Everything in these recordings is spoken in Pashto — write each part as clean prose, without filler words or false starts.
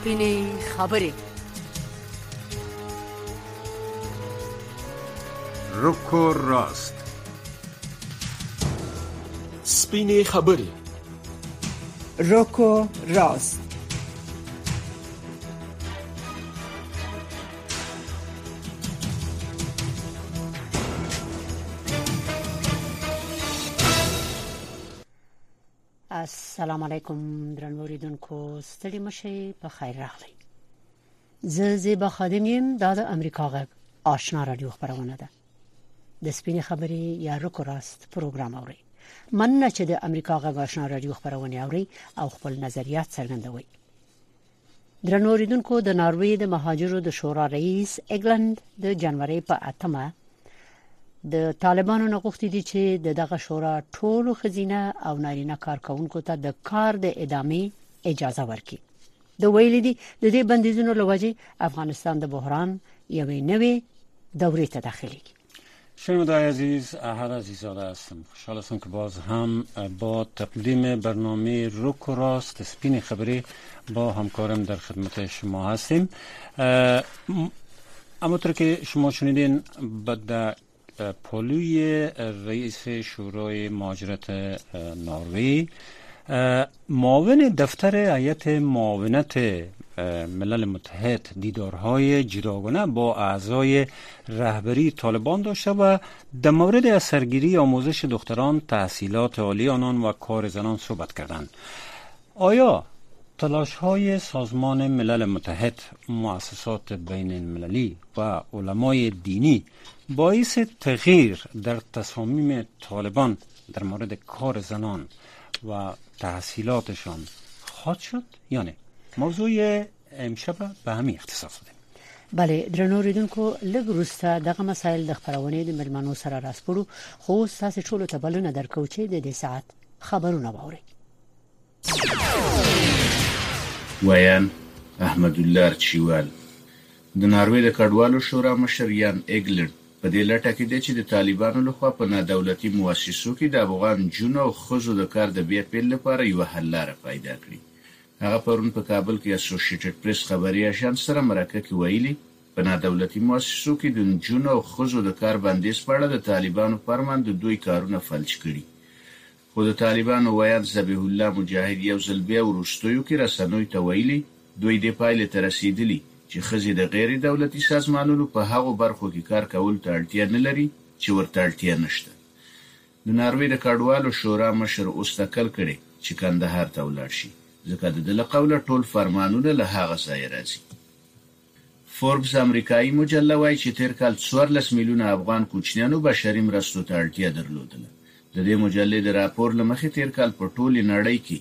سپینې خبرې. روکو راست. سپینې خبرې. روکو راست. السلام علیکم درنو اوریدونکو، ستړي مشئ، په خیر راغلی. زه زیبا خادم یم، دا د امریکا غږ آشنا رادیو خبرونه ده. د سپینې خبرې یا روکو راست پروګرام اوري. مننه چې د امریکا غږ آشنا رادیو خبرونه اوري او خپل نظریات څرګندوي. درنو اوریدونکو، د ناروې د مهاجرو د شورا رئیس اګلند د جنوري په 8 د طالبانو نه غوښتي دي چې دغه شورا ټولو خزینه او نارینه کارکونکو ته د کار د ادامې اجازه ورکړي. د ویلي دي د دې بندیزونو لوجه افغانستان د بحران یوې نوې دورې ته داخليږي. شنونده‌های عزیز، احد عزیزاده هستم. خوشحال هستم که باز هم با تقدیم برنامه روکو راست سپین خبری با همکارم در خدمت شما هستیم. همونطور که شما شنیدین، بعد پولوی رئیس شورای مهاجرت نروژ، معاون دفتر هیئت معاونت ملل متحد دیدارهای جداگانه با اعضای رهبری طالبان داشته و در مورد اثرگیری آموزش دختران، تحصیلات عالی آنان و کار زنان صحبت کردند. آیا تلاش‌های سازمان ملل متحد، مؤسسات بین المللی و علمای دینی باعث تغییر در تصامیم طالبان در مورد کار زنان و تحصیلاتشان خواهد شد یا نه؟ موضوع امشب به همین اختصاص ده. بله، درنو اوریدونکو، لږ وروسته دغه مسایل د خبرونه د ملمنو سره راسپړو، خو تاسو ټول ته بلنه درکو چې د دې ساعت خبرونه واورئ. ویان احمد الله چیوال د ناروې د کډوالو شورا مشر یان اګلند په دې لټه کې دی چې د طالبانو لخوا په نادولتي مؤسسو کې د افغان جنو او خزو د کار د بیا پیل لپاره یو حل لاره پیدا کړي. هغه پرون په کابل کې اسوسییټډ پریس خبري اژانس سره مرکه کې ویلي په نادولتي مؤسسو کې د جنو او خزو د کار بندیز په اړه د طالبانو فرمان د دوی کارونه فلج کړي. خو د طالبانو ویان ذبیح الله مجاهد یو ځل بیا ورستیو کې رسنوي ته ویلي دوی د پایلې ته رسیدلی چې خزي د غیر دولتي سازمانونو په هغو برخو کې کار کول ته اړتیا نه لري چې ورته اړتیا نشته. د ناروې د کډوالو شورا مشر اوستکل کړي چې کندهار ته ولاړ شي، ځکه د له قوله ټول فرمانونه له هغه ځای راځي. فوربس امریکایي مجله وايي چې تیر کال 14 میلیونه افغان کوچنیانو بشري مرستو ته اړتیا درلودله. د دې مجلې د راپور لمخې تیر کال په ټوله نړۍ کې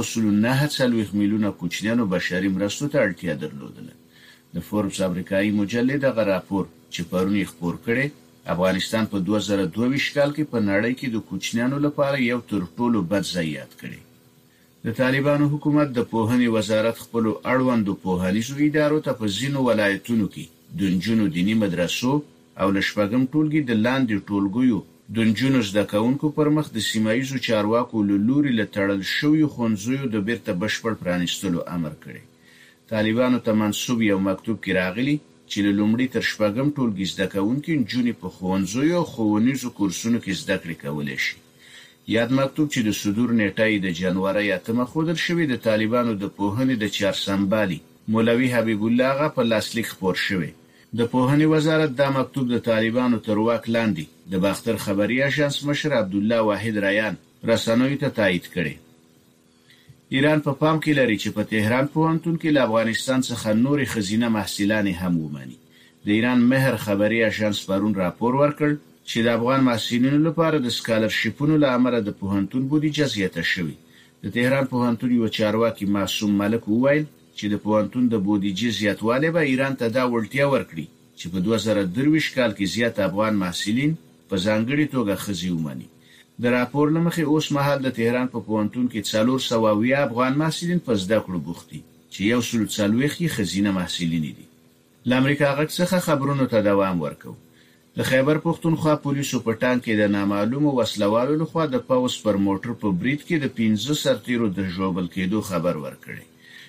1.9 میلیونه کوچنیانو بشري مرستو ته اړتیا درلودله. د فوربس امریکایي مجلې دغه راپور چې پرون خپور کړي، افغانستان په 2022 کال کې په نړۍ کې د کوچنیانو لپاره یو تر ټولو بد ځای یاد کړي. د طالبانو حکومت د پوهنې وزارت خپل اړوندو پوهنیزو ادارو ته په ځینو ولایتونو کې د نجونو دینی مدرسو او لشپږم ټولګي د لاندې ټولګیو د نجونو زده کوونکو پر مخ د سیمایي چارواکو له لوري له تړل شویو ښوونځیو د بیرته بشپړ پرانیستلو امر کړی. طالبانو ته منسوب یو مکتوب کې راغلی چې له لومړي تر شپږم ټولګي زده کوونکي نجونې په ښوونځیو او ښوونیزو کورسونو کې زده کړې کولی شي. یاد مکتوب چې د صدور نیټه یې د جنوري 8 ښودل شوی د طالبانو د پوهنې د چارسمبالي مولوي حبیب الله غا په لاسلیک خپور شوی. د پوهنې وزارت دا مکتوب د طالبانو تر واک لاندې د باختر خبري اژانس مشر عبد الله واحد ریان رسنوي ته تایید کړي. ایران په پام کې لري چې په تهران پوهنتون کې له افغانستان څخه نورې خزینه محصلان هم ومني. د ایران مهر خبري اژانس پرون راپور ورکړ چې د افغان محصلینو لپاره د سکالرشیپونو له امله د پوهنتون بودیجه زیاته شوې. د تهران پوهنتون یو چارواکي معصوم ملک وویل چې د پوهنتون د بودیجې زیاتوالی به ایران ته دا وړتیا ورکړي چې په 2023 کال کې زیات افغان محصلین په ځانګړي توګه خزي ومني. د راپور لمخې اوس مهال د تهران په پوهنتون کې 470 افغان محصلین په زده کړو بوختي چې 140 خزینه محصلین دي. ل امریکا غږ څخه خبرونو ته دوام ورکو. د خیبر پختونخوا پولیسو په ټانک کې د نامعلومو وسلوالو لخوا د پاوس پر موټر په برید کې د 15 سرتیرو د ژوبل کېدو خبر ورکړي.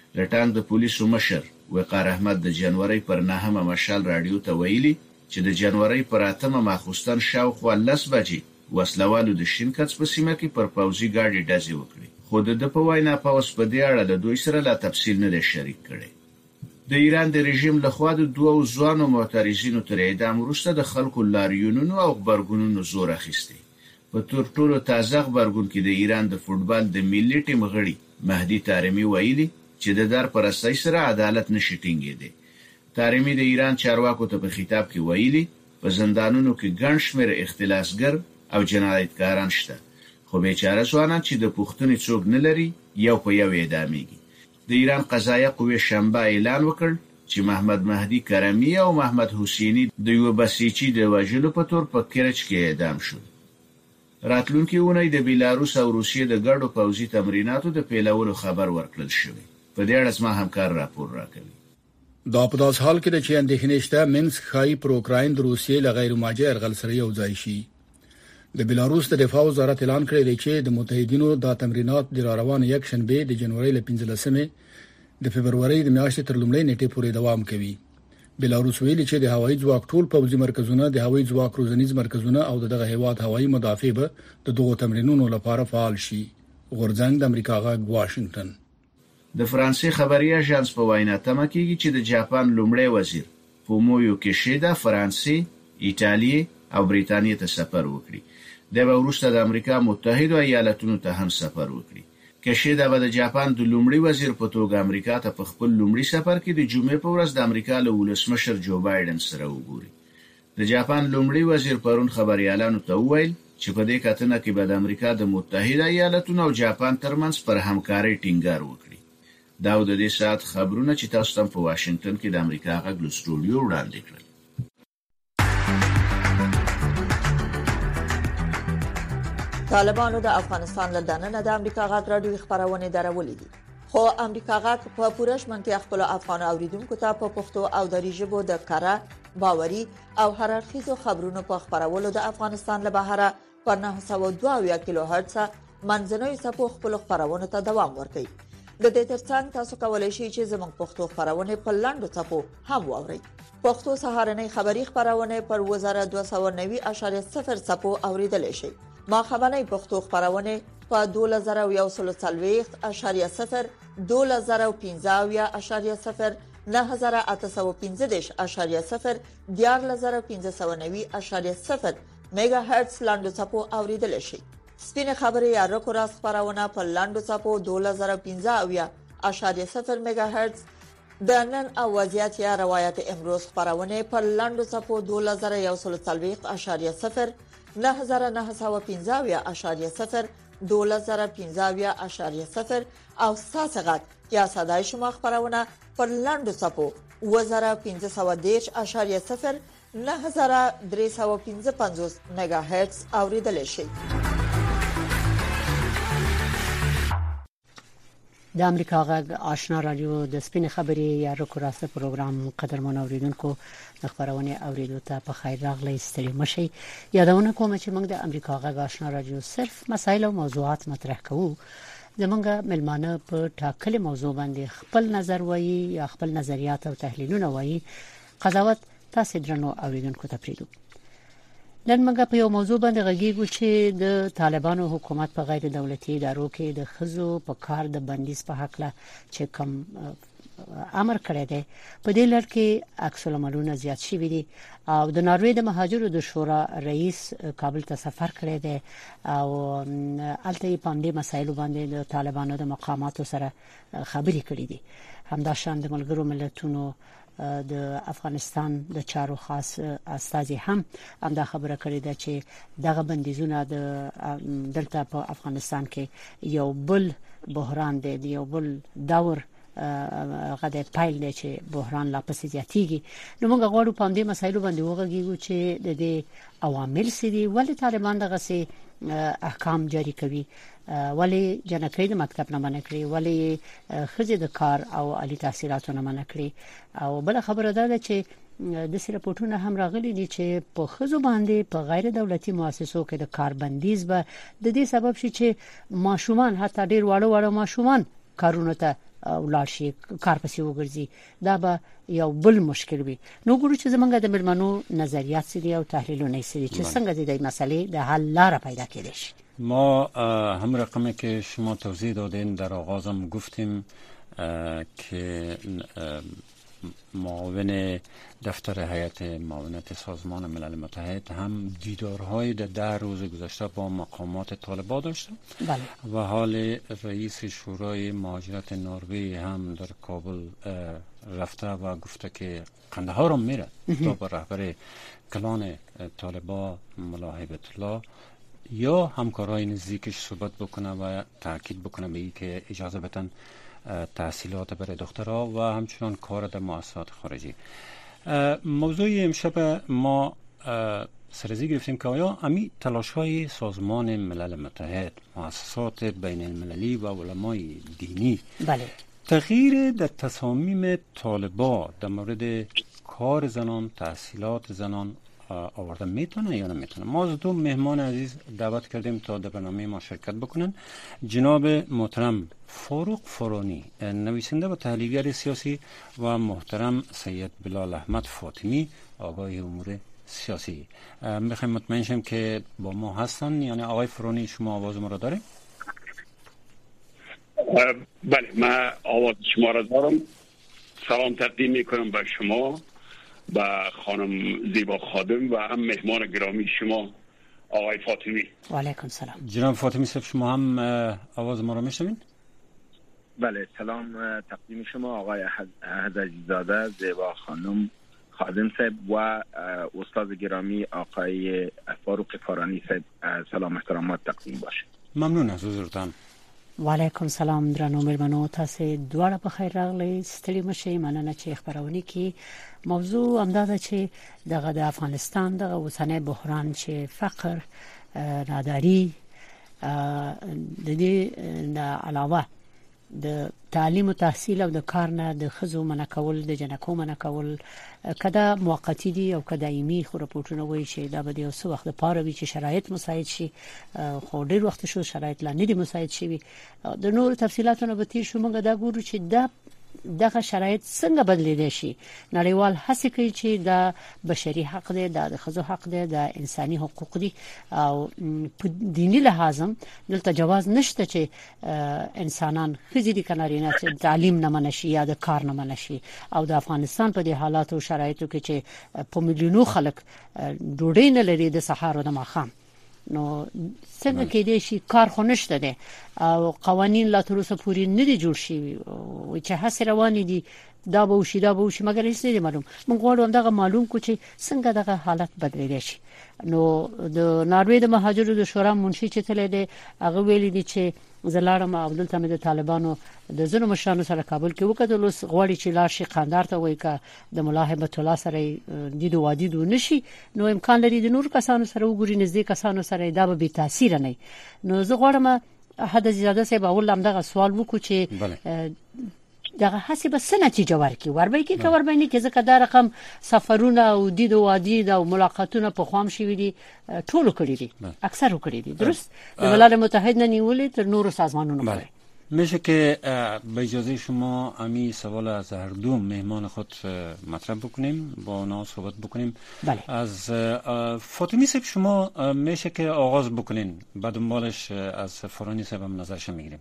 لټانګ د پولیسو مشر وقار احمد د جنوري پر 9 مشال رادیو ته ویلي چې د جنوري پر 8 ماخوستن شاوخوا 10 بجې وسلوالو د شینکڅ په سیمه کې پر پوځي ګاډي ډزې وکړې. خو د په وینا پوس په دې اړه له دوی سره لا تفصیل نه شریک کړي. د ایران د رژیم لخوا د دوه ځوانو معترضینو تر اعدام وروسته د خلکو لاریونونو او خبرګونونو زور اخیستی. په ټولو تازه خبرګون کې د ایران د فوتبال د ملي ټیم غړي مهدي طارمی ویلي چې د در پرستۍ سره عدالت نشي ټینګېدی. طارمی د ایران چارواکو ته په خطاب کې ویلي په زندانونو کې ګڼ شمېر اختلاسګر او جنایتکاران شته، خو بیچاره ځوانان چې د پوښتنې څوک نه لري یو په یو اعدامېږي. د ایران قضایه قوې شنبه اعلان وکړ چې محمد مهدي کرمی او محمد حسینی د یو بسیجي د وژلو په تور په کرچ کې اعدام شول. راتلونکي اونۍ د بیلاروس او روسیې د ګډو پوځي تمریناتو د پیلولو خبر ورکړل شوی. په دې اړه زما همکار راپور راکوي. دا په داس حال کې چې اندېښنې شته منسک خای پر اوکراین د روسیې لغیر ماجر ارغل سره یو ځای شي. د بیلاروس د دفاع وزارت اعلان کړی دی چې د متحدینو د تمرینات د روان یک شنبه د جنوري ل 15مه د فبرवरी د میاشتې تر لومړۍ نیټې پورې دوام کوي. بیلاروس ویلي چې د هوایي ځواک ټول پوځي مرکزونه، د هوایي ځواک روزنیز مرکزونه او دغه هیواد هوایي مدافع به د دغو تمرینونو لپاره فعال شي. غورځنګ د امریکا غږ واشنگټن. د فرانسې خبري اژانس په وینا تمه کیږي چې د جاپان لومړی وزیر فومویو کیشیدا فرانسې، ایتالیا او بریتانیا ته سفر وکړي. د وروسته د امریکا متحده ایالاتونو ته هم سفر وکړي. کیشیدا به د جاپان د لومړي وزیر په توګه امریکا ته په خپل لومړي سفر کې د جمعې په ورځ د امریکا له ولسمشر جو بایدن سره وګوري. د جاپان لومړي وزیر پرون خبريالانو ته وویل چې په دې کتنه کې به د امریکا د متحده ایالاتونو او جاپان ترمنځ پر همکارۍ ټینګار وکړي. دا د دې ساعت خبرونه چې تاسو ته په واشنگټن کې د امریکا غږ له سټوډیو وړاندې کړل. طالبانو د افغانستان له دننه د امریکا غږ راډیو خبرونه درولې دي، خو امریکا غږ په پوره شمنتیا خپل افغان اوریدونکو ته په پښتو او دری ژبه د کاره باوري او هررخیزو خبرونو په خبرولو د افغانستان له بهره په 902 کیلو هرتز منځنوي څپو خپل خبرونه ته دوام ورکوي. د دې ترڅنګ تاسو کولای شئ چې زموږ پښتو خبرونه په لاندو څپو هم واورئ. پښتو سهارنۍ خبری خبرونه پر 1290.0 څپو اوریدل شي. ما خبرنۍ پښتو خبرونه په 2140.0 2015.0 9815.0 14590.0 میگا هرتز لاندو څپو اوریدل شي. سپینه خبري یا رکو راس خبرونه په لاندو څپو 2015.0 میگا هرتز د نن او وضعیت یا روایت امروز خبرونه په لاندو څپو 2140.0 9915.0 2015.0 او ساسغت یا صدای شما خبرونه په لاندو څپو 1510.0 9355 میگا هرتز اوریدل شي. د امریکا غږ آشنا رادیو د سپین خبري یا رکو راسته پروګرام قدرمن اوریدونکو د خبرونه اوریدو ته په خیر راغلی ستړي مشي. یادونه کوم چې موږ د امریکا غږ آشنا رادیو صرف مسایل او موضوعات مطرح کوو. زمونږ ملمانه په ټاکلې موضوع باندې خپل نظر وایي یا خپل نظریات او تحلیلونه وایي. قضاوت تاسو درنو اوریدونکو ته پریږدو. نن موږ په یو موضوع باندې غږیږو چې د طالبانو حکومت په غیر دولتي ادارو کې د خزو په کار د بندیز په حق له چې کوم امر کړی دی په دې لړ کې عکس العملونه زیات شوي دي او د ناروې د مهاجرو د شورا رئیس کابل ته سفر کړی دی او الته په دې مسایلو باندې د طالبانو د مقاماتو سره خبرې کړې دي. همداشان د ملګرو ملتونو د افغانستان د چارو خاص استازي هم دا خبره کړې ده چې دغه بندیزونه د دلته په افغانستان کې یو بل بحران دی، یو بل دور غدا پایل دی چې بحران لا پسې زیاتیږي. نو موږ غواړو په دې مسایلو باندې وغږیږو چې د دې عوامل څه دي، ولې طالبان دغه سي احکام جاری کوي، ولی جنکۍ د مکتب نه منع کړی، ولی خځې د کار او عالی تحصیلاتو نه منع کړی. او بل خبره ده چې د سریپورټونو هم راغلي دي چې په خځو باندې په غیر دولتي مؤسسو کې د کار بندیز به د دې سبب شي چې ماشومان حتی ډیر واړه ماشومان کارونه ته ولاړ شي کار پسې وګرځي دا به یو بل مشکل وي نو ګورو چې زمونږ د ملمنو نظریات سړي او تحلیلونه سړي چې څنګه د دې مسلې د حل لار پیدا کړي شي ما هم رقمی که شما توضیح دادین در آغازم گفتیم که معاون دفتر هیئت معاونت سازمان ملل متحد هم دیدارهای در 10 روز گذشته با مقامات طالبان داشته بله. و حال رئیس شورای مهاجرت نروژ هم در کابل رفته و گفته که قندهار هم میره تا با رهبر کلان طالبان ملا هیبت الله یا همکارای نزدیکش صحبت بکنه و تاکید بکنه به این که اجازه بدن تحصیلات برای دخترها و همچنان کار در مؤسسات خارجی. موضوع امشب ما سرزی گرفتیم که آیا امی تلاش‌های سازمان ملل متحد، مؤسسات بین المللی و علمای دینی بله. تغییر در تصامیم طالبان در مورد کار زنان، تحصیلات زنان آورده میتونه یا نمیتونه؟ ما از 2 مهمان عزیز دعوت کردیم تا در برنامه ما شرکت بکنن. جناب محترم فاروق فرانی نویسنده و تحلیلگر سیاسی و محترم سید بلال احمد فاطمی آگاه امور سیاسی. میخوایم مطمئن شیم که با ما هستن. یعنی آقای فرانی شما آواز ما را داریم؟ بله من آواز شما را دارم. سلام تقدیم میکنم به شما با خانم زیبا خادم و هم مهمان گرامی شما آقای فاطمی. و علیکم سلام. جناب فاطمی صاحب شما هم آواز ما را میشنوین؟ بله سلام تقدیم شما آقای عزیزاده زیبا خانم خادم صاحب و استاد گرامی آقای فاروق فرانی صاحب سلام احترامات تقدیم باشه. ممنون از حضورتان. و علیکم سلام درنو مېلمنو تاسو دواړه په خیر راغلی ستړي مشي مننه چې خبرونه کی موضوع همداده چې دغه د افغانستان دغه اوسنۍ بحران چې فقر ناداری د دې علاوه د تعلیم او تحصیل او د کار نه د خزو منکول د جنکو منکول کدا موقتی دي او کدا دایمي خو راپورټونه وایي چې دا به یو څه وخت لپاره وي چې شرایط مساعد شي خو ډیر وخت شو شرایط لا نه دي مساعد شي د نور تفصيلاتونه به تیر شو موږ دا ګورو چې دا دغه شرایط څنګه بدلیدي شي نړیوال هڅه کوي چې دا بشري حق دی د خزو حق دی د انساني حقوق دي او دینی لحاظ دلته جواز نشته چې انسانان خزي دي کنارینه چې تعلیم نه منشي یا د کار نه منشي او د افغانستان په دې حالات او شرایطو کې چې په میلیونو خلک ډوډۍ نه لري د سحر او د ماښام نو څنګه کې دې شي کار خو نشته دي او قوانين لا تر اوسه پوری نه دي جوړ شي او چې هڅه روانې دي دا به وشي مګر هیڅ نه معلوم موږ غواړو دغه معلوم کو چې څنګه دغه حالت بدلیږي شي نو د ناروې د مهاجرو د شورا منشي چې تل دي هغه ویلي دي چې زلارم عبدالله د طالبانو د زنو مشرانو سره کابل کې وکړل اوس غواړي چې لاشي قندار ته وایي ک د ملاحبت الله سره دیدو وادیدو نشي نو امکان لري د نور کسانو سره وګوري نږدې کسانو سره دا به تاثیر نه نو زه غواړم حد زیاده سه به ول دغه سوال وکړو چې دغه حساب سنتیجه ورکړي وربای کې کور باندې کې ځکه دا رقم سفرونه او دیدو وادید او ملاقاتونه په خوام شي وي ټول کړی دي اکثر کړی دي درست د ملل متحد نه نیولې تر نورو سازمانونو پورې میشه که به اجازه شما امی سوال از هر دو مهمان خود مطرح بکنیم با اونا صحبت بکنیم بله. از فاطمی صاحب شما میشه که آغاز بکنین بعد دنبالش از فرانی صاحب هم نظرش میگیریم.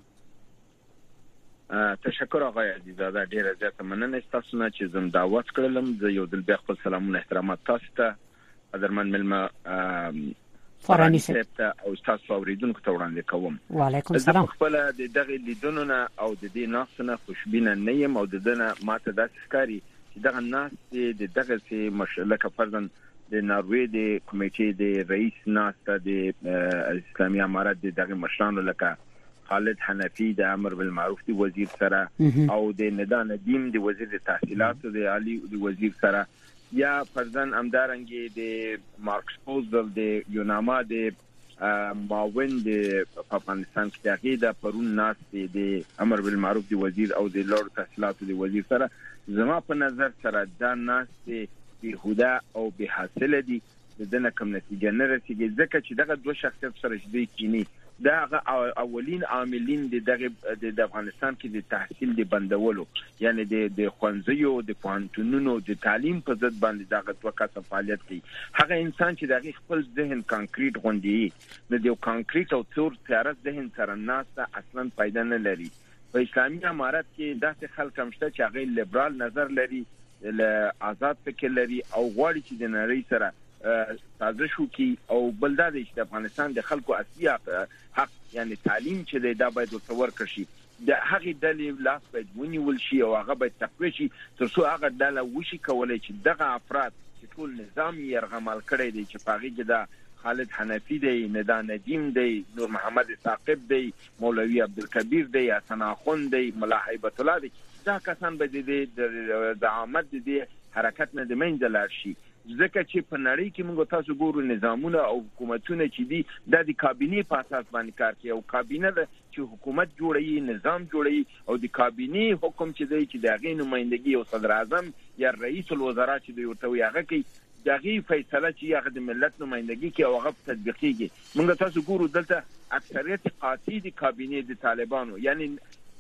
تشکر آقای عزیزاده ډیره زیاته مننه تاسو نه چې زم دعوت کړلم زه یو دل بیا خپل سلامونه احترامات تاسو ته قدرمن ملما فرانی صاحب او تاسو اوریدونکو ته وړاندې کوم. وعلیکم سلام. خپل د دغه لیدونو نه او د دې ناسنه خوشبینه نه یم او د دنه ماته داسې ښکاری چې دغه ناس د دغه سي مشلکه فرضاً د ناروې د کمیټې د رئیس ناسته د اسلامي امارات دغه مشرانو لکه خالد حنفی د امر بالمعروف دی وزیر سره او د ندا ندیم دی وزیر د تحصیلات د عالی دی وزیر سره یا فرزن امدارنګي د مارکس پوزل د یوناما د معاون د افغانستان کې دغه د پرون ناس د امر بالمعروف دی وزیر او د لوړ تحصیلات دی وزیر سره زما په نظر سره دا ناس به هدا او به حاصل دي دنه کوم نتیجه نه رسیږي ځکه چې دغه دوه شخصیت سره شدي کینی دا اولین عاملین د افغانستان کې د تحصیل د بندولو یعنی د خوانزیو د پوهنتونونو د تعلیم په ضد باندې دغه توکه فعالیت کوي. هغه انسان چې دغه خپل ذهن کانکریټ غوندي نه دی کانکریټ او تور تیار ذهن سره ناسته اصلا پیدا نه لري. په اسلامي امارت کې داسې خلک هم شته چې هغه لیبرال نظر لري، آزاد فکر لري او غواړي چې د نړۍ سره سازش وکړي او بلدا د افغانستان د خلکو اصلي حق یعنی تعلیم چې دا باید ورکړل شي. د هغه ډلې لاس باید ونیول شي او هغه باید تقویه شي تر څو هغه ډله وشي کولای چې دغه افراد چې ټول نظام یې رغمال کړی دی چې پاغي کې دا خالد حنفی دی، ندا ندیم دی، نور محمد ثاقب دی، مولوی عبدالکبیر دی، حسن اخوند دی، ملا هیبت الله دی، دا کسان به د عامت د حرکت نه د منځ لاړ شي. ځکه چې په نړۍ کې موږ تاسو ګورو نظامونه او حکومتونه چې دي د کابینې په اساس باندې کار کوي او کابینه د چې حکومت جوړوي، نظام جوړوي او د کابینې حکم چې دی چې د غي نمائندګي او صدر اعظم یا رئیس الوزرا چې دی ورته هغه کوي دغه فیصله چې هغه د ملت نمائندګي کوي او هغه تطبیقيږي. موږ تاسو ګورو دلته اکثریت قاطع د کابینې د طالبانو یعنی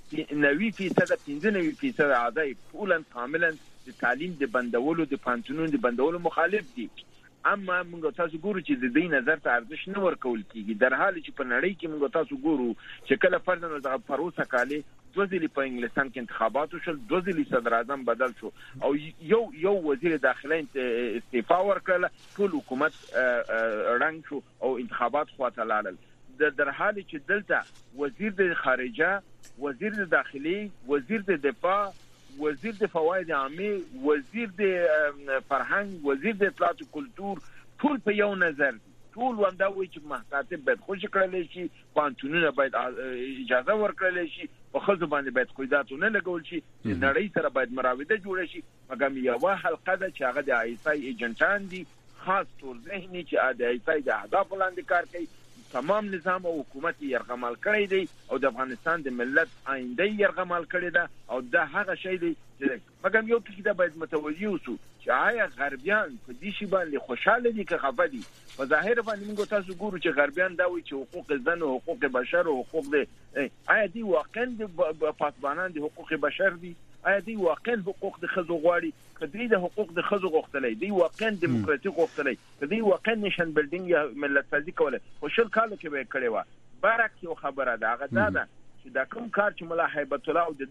90% 95% اعضای ټول کاملا د تعلیم د بندولو د پانتونونو د بندولو مخالف دي. اما موږ تاسو ګورو چې د دې نظر ته ارزش نه ورکول کیږي، در حال چې په نړۍ کې موږ تاسو ګورو چې کله فرضاً د پروسه کاله دوزلی په انګلستان کې انتخابات شول، دوزلی صدر اعظم بدل شو او یو وزیر داخله استعفا ورکړه، ټول حکومت رنګ شو او انتخابات خواته لاړل. در حال چې دلته وزیر د خارجه، وزیر د داخلي، وزیر د دفاع، وزیر د فواید عامه، وزیر د فرهنګ، وزیر د اطلاعات او کلتور ټول په یو نظر دي. ټول وندا وایي چې محتاطب باید خوش کړل شي، پانتونونه باید اجازه ورکړل شي، په خځو باندې باید قیداتونه لګول شي، نړۍ سره باید مراوده جوړ شي. مګر یو حلقه ده چې هغه د آیسای ایجنټان دي، خاص تور ذهني چې د آیسای د اهداف لاندې کار کوي. تمام نظام او حکومت يرغمال کړی دی او د افغانستان د ملت آینده يرغمال کړی ده او دا هغه شی دی چې مګم یو څه دا باید متوجي اوسو چې آیا غربیان په دې شی باندې خوشاله دي که خفه دي. په ظاهر باندې موږ تاسو ګورو چې غربیان دا وایي چې حقوق زن او حقوق بشر او حقوق د آیا دی واقعا د پاسبانان د حقوق بشر دي؟ آیا دی واقعا حقوق د خزو غواړي؟ کدی د حقوق د خزو غوښتلې دی واقعا دیموکراتیک غوښتلې کدی واقعا نشن بلډینګ یا ملت سازي کوله خو شل کالو کې به کړي و. برعکس یو خبره ده هغه دا چې دا کوم کار چې مولا هیبت الله او د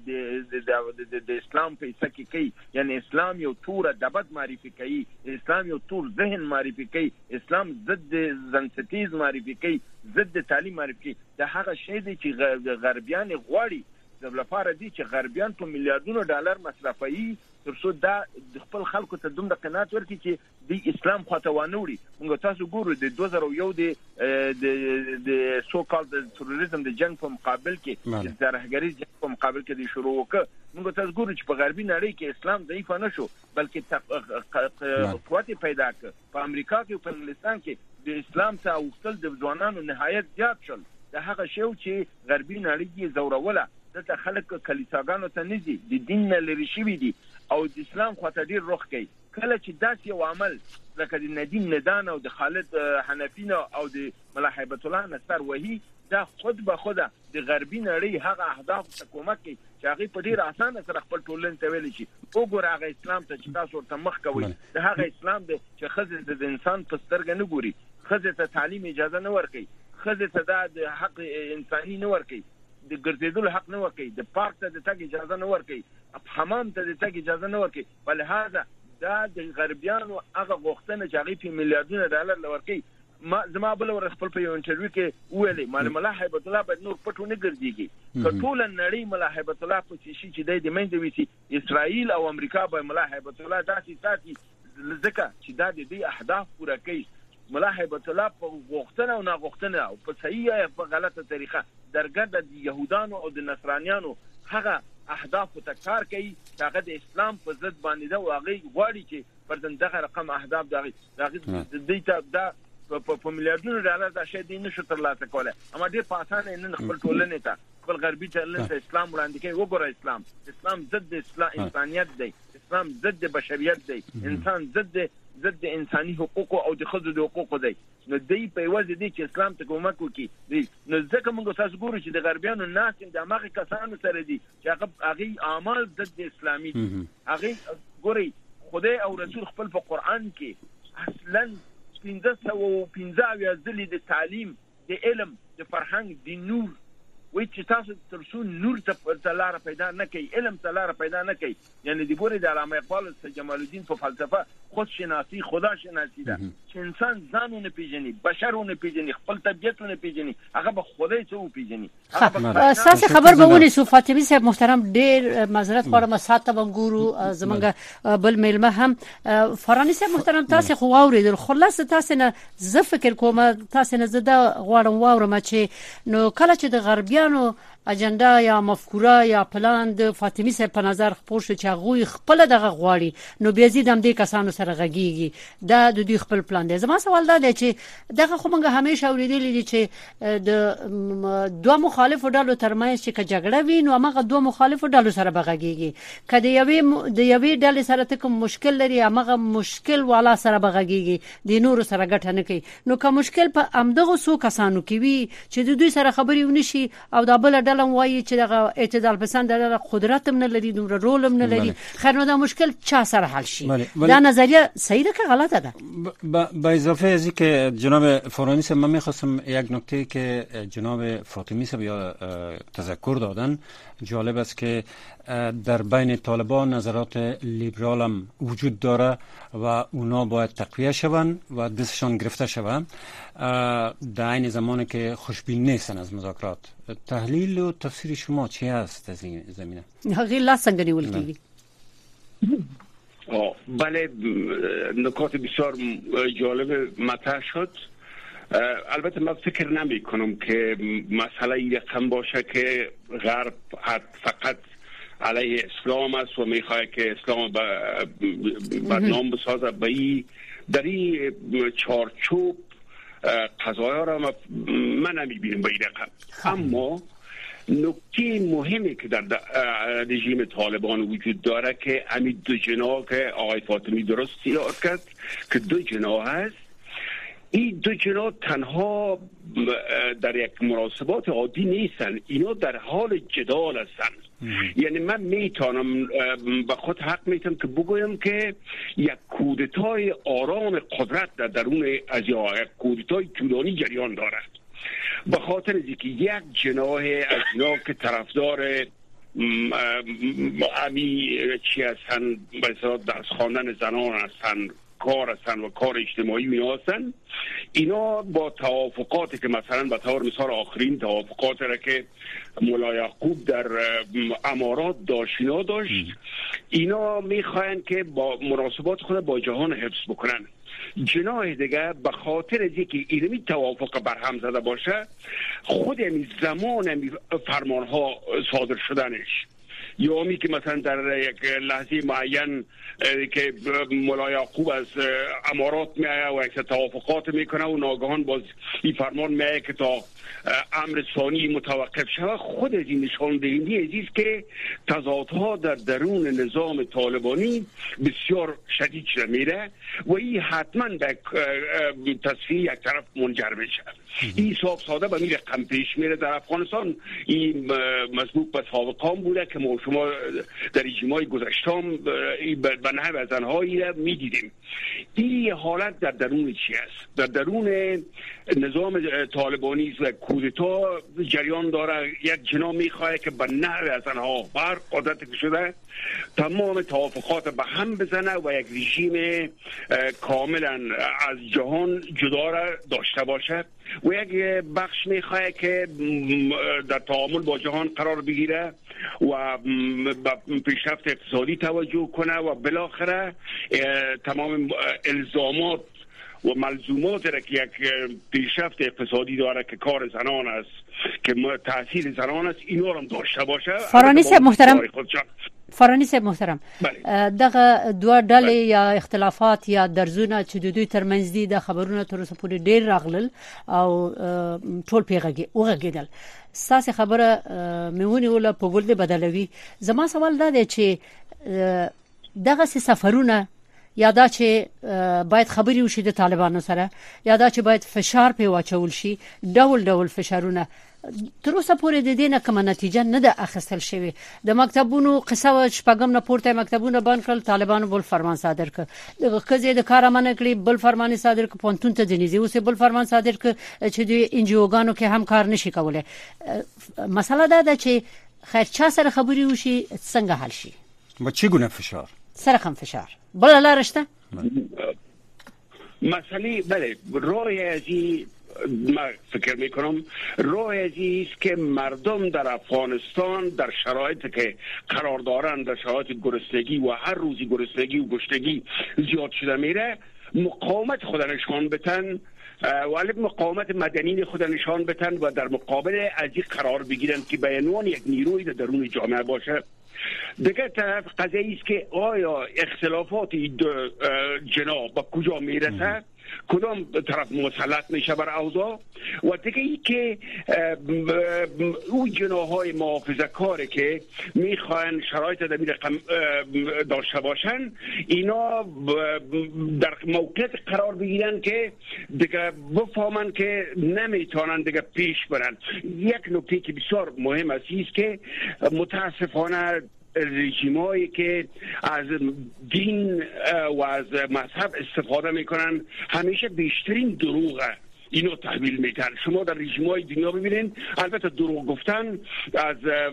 ډلې د اسلام په څه کې کوي یعنی اسلام یو تور دبد معرفي کوي، اسلام یو تور ذهن معرفي کوي، اسلام ضد زنستیز معرفي کوي، ضد تعلیم معرفي کوي. دا هغه شی دی چې غربیان غواړي د لپاره دي چې غربیان په میلیارډونو ډالر مصرفوي ترڅو دا د خپل خلکو ته دومره قناعت ورکړي چې د اسلام خواته وانه وړي. موږ تاسو ګورو د 2001 د سو کال د تروریزم د جنگ په مقابل کې د ترهګری جنگ په مقابل کې د شروع وکړ. موږ تاسو ګورو چې په غربي نړۍ کې اسلام ضعیف نه شو بلکې قوت پیدا کړ. په امریکا کې او په انګلستان کې د اسلام ته اوختل د ځوانانو نهایت زیات شول. دا هغه شی چې غربي نړۍ کې زوروله دلته خلک کلیساګانو ته نزي د دین نه لري شوی دي او د اسلام خاطر ډیر رخ کوي. کله چې داسې یو عمل لکه د ندیم ندان او د خالد حنفی او د ملا هیبت الله نصر وهي دا خود به خود د غربي نړۍ هغه اهداف ته کومک کوي چې هغه په ډیر اسانه سره خپل ټولنې ته ویل شي وګوره هغه اسلام ته چې تاسو ورته مخ کوي دا هغه اسلام دی چې خزه د انسان په سترګه نه ګوري، خزه ته تعلیم اجازه نه ورکوي، خزه ته د حق انساني نه ورکوي، د ګرځېدلو حق نه ورکوي، د پارک ته د تګ اجازه نه ورکوي، حمام ته د تګ اجازه نه ورکوي. ولهدا دا د غربیانو هغه غوښتنه چې هغه په میلیارډونو ډالر لورکوي. ما زما بل ور خپل په یو انټرویو کې ویلې ملا هیبت الله باید نور پټو نه ګرځيږي که ټول نړۍ ملا هیبت الله په شي چې د منځ ویسي اسرائیل او امریکا به ملا هیبت الله داسې ساتي ځکه چې دا د دې اهداف پوره کوي. ملا هیبت الله په غوښتنه او ناغوښتنه او په صحیح یا په غلطه طریقه درګرد د يهودانو او د نصرانيانو هغه اهداف ته کار کوي چې هغه د اسلام په ضد باندې دا واغی غواړي چې پردن دغه رقم اهداف دغه د دې ته په میلیارډونو ډالر دا شی دی نشو ترلاسه کولای. اما ډیر په اسانه نه خپل ټولنې ته خپل غربي ټولنې ته اسلام وړاندې کوي. وګوره اسلام ضد اسلام انسانيت دی، اسلام ضد بشریت دی، انسان ضد انساني حقوق او د خځو د حقوق دی. نو دوی په وځي دي چې اسلام ته کومک وکړي نو ځکه موږ تاسو ګورو چې د غربیانو ناسم د ماخه کسانو سره دي چې هغه اعمال ضد اسلامي دي هغه ګوري خدای او رسول خپل په قران کې اصلا 1515 ځلې د تعلیم د علم د فرهنګ د نور وای چې تاسو ترڅو نور ته لار پیدا نه کوي علم ته لار پیدا نه کوي یعنی د ګوري د علامه اقبال جمال الدین په فلسفه خود شناسی خدا شناسی ده چې انسان ځانونه پیژني بشرونه پیژني خپل طبيعتونه پیژني هغه به خدای څو پیژني اساس خبر به ونی سو فاطمی صاحب محترم ډیر معذرت غواړم ساته بنګورو زمونږ بل میلمه هم فرانی صاحب محترم تاسو خو اوریدل خلاص تاسو نه زه فکر کوم تاسو نه زده غواړم واورم چې نو کله چې د غربیانو اجنډا یا مفکوره یا پلان د فاطمی صاحب په نظر خپور شو چې غوي خپل دغه غواړي نو بیا زیدم د کسانو سره غږیږي دا د دوی خپل پلان دی زما سوال دا دی چې دغه خو موږ همیشه اوریدلی دي چې د دوه مخالفو ډلو ترمنځ چې جګړه وي نو هغه دوه مخالفو ډلو سره بغږیږي کله یوې ډلې سره ته کوم مشکل لري هغه مشکل والا سره بغږیږي د نورو سره ګټه نه کوي نو کوم مشکل په امدغه سو کسانو کې وي چې د دوی سره خبرې ونشي او دا بل ډله وایي چې دغه اعتدال پسند دغه قدرت هم نه لري دومره رول هم نه لري خیر نو دا مشکل چا سره حل شي دا نظریه صحیح ده که غلطه ده با اضافه از اینکه جناب فرانی صاحب من می‌خواستم یک نکته که جناب فاطمی صاحب یا تذکر دادن جالب است که در بین طالبان نظرات لیبرال هم وجود داره و اونا باید تقویه شوند و دستشان گرفته شوند در این زمانی که خوشبین نیستن از مذاکرات تحلیل و تفسیر شما چی است از این زمینه؟ غیر لا څنګه نیول کیږي بله نکات بسیار جالب مطرح شد البته من فکر نمی کنم که مسئله یکم باشه که غرب فقط علیه اسلام است و میخواه که اسلام بدنام بسازه به این در این چارچوب قضایا را من نمیبینم به این رقم اما نکته مهمی که در رژیم طالبان وجود داره که همین دو جناح که آقای فاطمی درست یاد کرد که دو جناح هست این دو جناح تنها در یک مناسبات عادی نیستن اینا در حال جدال هستن یعنی من میتونم به خود حق میتونم که بگویم که یک کودتای آرام قدرت در درون از یک کودتای طولانی جریان دارد به خاطر اینکه یک جناح از اینا که طرفدار امی چی هستن به درس خواندن زنان هستن کار هستن و کار اجتماعی اینا هستن اینا با توافقاتی که مثلا به طور مثال آخرین توافقاتی را که مولا یعقوب در امارات داشت اینا میخواین که با مناسبات خود با جهان حفظ بکنن جناح دیگه به خاطر از اینکه اینمی توافق برهم زده باشه خود زمان فرمان ها صادر شدنش یا می که مثلا در یک لحظه معین که مولا یعقوب از امارات میایه و یک توافقات میکنه و ناگهان باز این فرمان میایه که تا امر ثانی متوقف شود خود از این نشان دهنده است که تضادها در درون نظام طالبانی بسیار شدید شده میره و این حتما به تصفیه یک طرف منجر بشه این حساب ساده به میره رقم پیش میره در افغانستان این مسبوق به سابقان بوده که ما شما در رژیم‌های گذشته هم به نحو زنهایی را میدیدیم این حالت در درون چی است در درون نظام طالبانی و کودتا جریان داره یک جناح میخواه که به نحو زنها بر قدرت شده تمام توافقات به هم بزنه و یک رژیم کاملا از جهان جدا را داشته باشه و یک بخش میخواه که در تعامل با جهان قرار بگیره و به پیشرفت اقتصادی توجه کنه و بالاخره تمام الزامات و ملزومات را که یک پیشرفت اقتصادی داره که کار زنان است که تاثیر زنان است اینا هم داشته باشه فرانی صاحب محترم دغه دوه ډلې یا اختلافات یا درزونه چې د دوی ترمنځ دي د خبرونو تر اوسه پورې ډېر راغلل او ټول پیغږیدل ستاسو خبره میونی ولا په ګل بدلوي زما سوال دا دی چې دغه سفرونه یا دا چې باید خبري وشي د طالبانو سره یا دا چې باید فشار په واچول شي ډول فشارونه تر اوسه پورې د دې نه کومه نتیجه نه ده اخیستل شوې د مکتبونو قصه شپږم نه پورته مکتبونه بند کړل طالبانو بل فرمان صادر کړ د قضیه د کار منع کړی بل فرمان صادر کړ پونتون ته د نيزي اوس بل فرمان صادر کړ چې د انجیوګانو کې هم کار نشي کولای مسله ده چې خیر چا سره خبري وشي څنګه حل شي با چگونه فشار سره هم فشار بل لاره شته مسئله بله رای ازی من فکر میکنم رای ازی است که مردم در افغانستان در شرایطی که قرار دارند در شرایط گرسنگی و هر روزی گرسنگی و گشتگی زیاد شده میره مقاومت خود نشان بدن ولی مقاومت مدنی خود نشان بدن و در مقابل ازی قرار بگیرن که به عنوان یک نیروی در درون جامعه باشه. دیگه طرف قضیه است که آیا اختلافات جناح به کجا میرسه کدام طرف مسلط میشه بر اوضاع و دیگه ای که اون جناح‌های محافظه‌کاری که میخواین شرایط در این رقم داشته باشن اینا در موقعیت قرار بگیرن که دیگه بفهمن که نمیتونن دیگه پیش برن. یک نکته که بسیار مهم است که متاسفانه رژیمایی که از دین و از مذهب استفاده میکنن همیشه بیشترین دروغه اینو تحویل میدن. شما در رژیم‌های دنیا ببینید البته دروغ گفتن از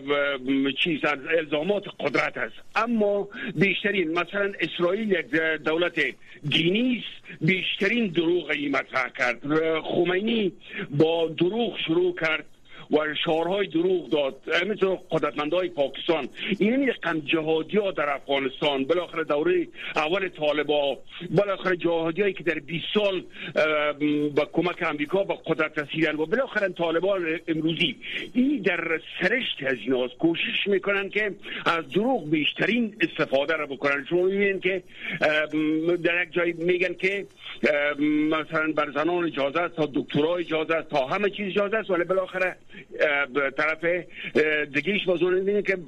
الزامات قدرت است اما بیشترین مثلا اسرائیل یک دولت دینی است بیشترین دروغ مطرح کرد. خمینی با دروغ شروع کرد و شعارهای دروغ داد مثل قدرتمندای پاکستان. این رقم جهادی ها در افغانستان بالاخره دوره اول طالبان بالاخره جهادی هایی که در 20 سال با کمک امریکا با قدرت رسیدن و بالاخره طالبان امروزی این در سرشت از ایناست کوشش میکنن که از دروغ بیشترین استفاده را بکنن. شما میبینید که در یک جای میگن که مثلا بر زنان اجازه است تا دکترا اجازه است تا همه چیز اجازه است ولی بالاخره طرف دیگهش بازور میبینه که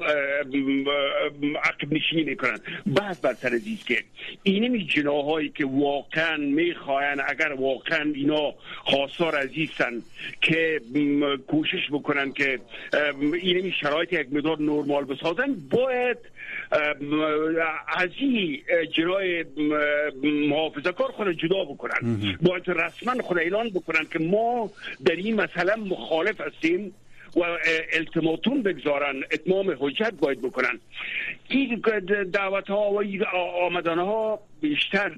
عقب نشینی میکنن. بعد بر سر دیست که اینمی جناهایی که واقعا میخواین اگر واقعا اینا خواستار عزیزن که کوشش بکنن که اینمی شرایط یک مقدار نرمال بسازن باید از این جنای محافظه کار خود جدا بکنن. باید رسما خود اعلان بکنن که ما در این مسئله مخالف هستیم و التماتون بگذارن اتمام حجت باید بکنن. این دعوت ها و آمدن ها بیشتر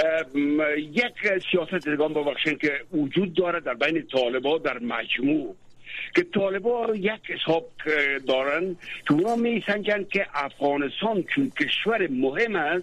یک سیاست دیگه ببخشین که وجود داره در بین طالبان در مجموع که طالبان یک حساب دارن که اونا می سنجن که افغانستان چون کشور مهم است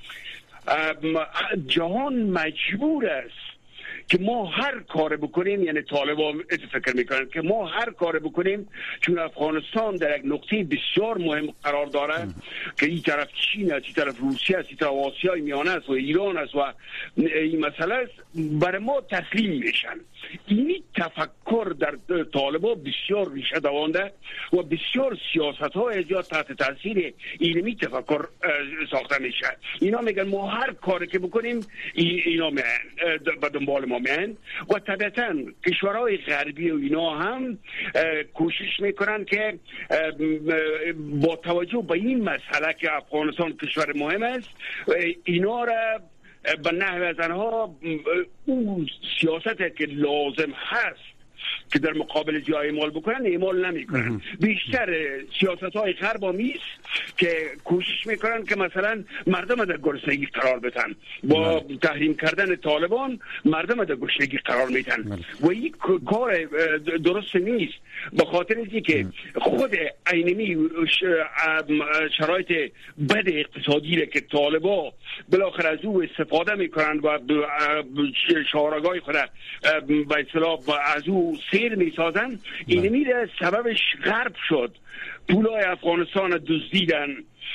جهان مجبور است که ما هر کار بکنیم یعنی طالبان فکر میکنن که ما هر کار بکنیم چون افغانستان در یک نقطه بسیار مهم قرار داره که این طرف چین است این طرف روسیه است این طرف آسیای میانه است و ایران است و این مسئله است برای ما تسلیم میشن. این تفکر در طالبان بسیار ریشه دوانده و بسیار سیاست ها ایجاد تحت تاثیر اینمی تفکر ساخته میشه. اینا میگن ما هر کاری که بکنیم اینا به دنبال ما میان و طبعا کشورهای غربی و اینا هم کوشش میکنن که با توجه به این مسئله که افغانستان کشور مهم است اینا را به نحو از آنها اون سیاستی که لازم هست که در مقابل جای اعمال بکنن اعمال نمیکنن. بیشتر سیاست های غرب آمیز که کوشش میکنن که مثلا مردم در گرسنگی قرار بدن با تحریم کردن طالبان مردم در گرسنگی قرار میدن و این کار درست نیست به خاطر اینکه خود اینمی شرایط بد اقتصادی که طالبان بالاخره از او استفاده میکنن و شعارگاه خود به اصطلاح از او سیر میسازن اینمی را سببش غرب شد. پولای افغانستان دزدیدن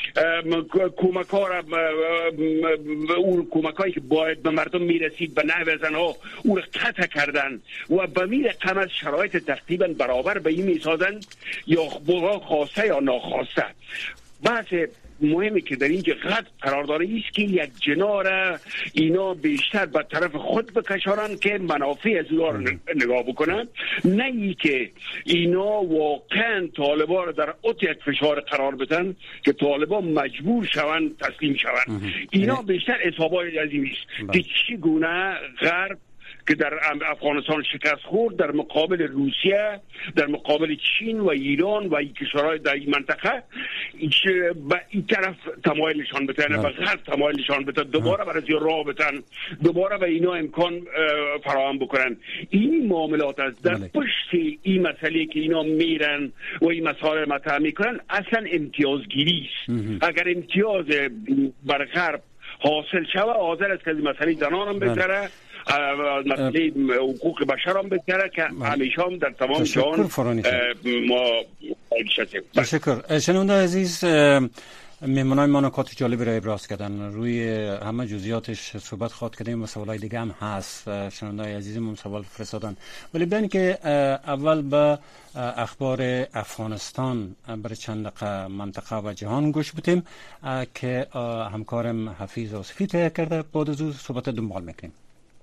اون کمکایی که باید به مردم میرسید به نحو زنها او را قطع کردن و به می رقم از شرایط تقریبا برابر به این میسازن یا خواسته یا ناخواسته. بحث مهمی که در اینجا قد قرار داره است که یک جنا را اینا بیشتر به طرف خود بکشارن که منافع از اونها رو نگاه بکنن، نه ای که اینا واقعا طالبان را در اوت یک فشار قرار بدن که طالبان مجبور شوند تسلیم شوند. اینا بیشتر حسابای عظیمی است که چگونه غرب که در افغانستان شکست خورد در مقابل روسیه، در مقابل چین و ایران و این کشورهای در این منطقه به این طرف تمایل نشان بتن، به غرب تمایل نشان بتن، دوباره برای راه بتن، دوباره به اینا امکان فراهم بکنن. این معاملات است در پشت این مسئله که اینا میرن و این مسائل مطرح میکنن اصلا امتیازگیری است. اگر امتیاز بر غرب حاصل شود حاضر است که این مسئله زنان هم بهتره، مسئله حقوق بشر هم بهتره که همیشه هم در تمام جهان ما تشکر. شنونده عزیز، مهمانای ما نکات جالبی را ابراز کردن، روی همه جزئیاتش صحبت خواهد کردیم و سوالای دیگه هم هست. شنونده عزیزمون سوال فرستادن، ولی ببین که اول به اخبار افغانستان برای چند دقیقه منطقه و جهان گوش بدیم که همکارم حفیظ آصفی تهیه کرده. بعد از اون صحبت دنبال میکنیم.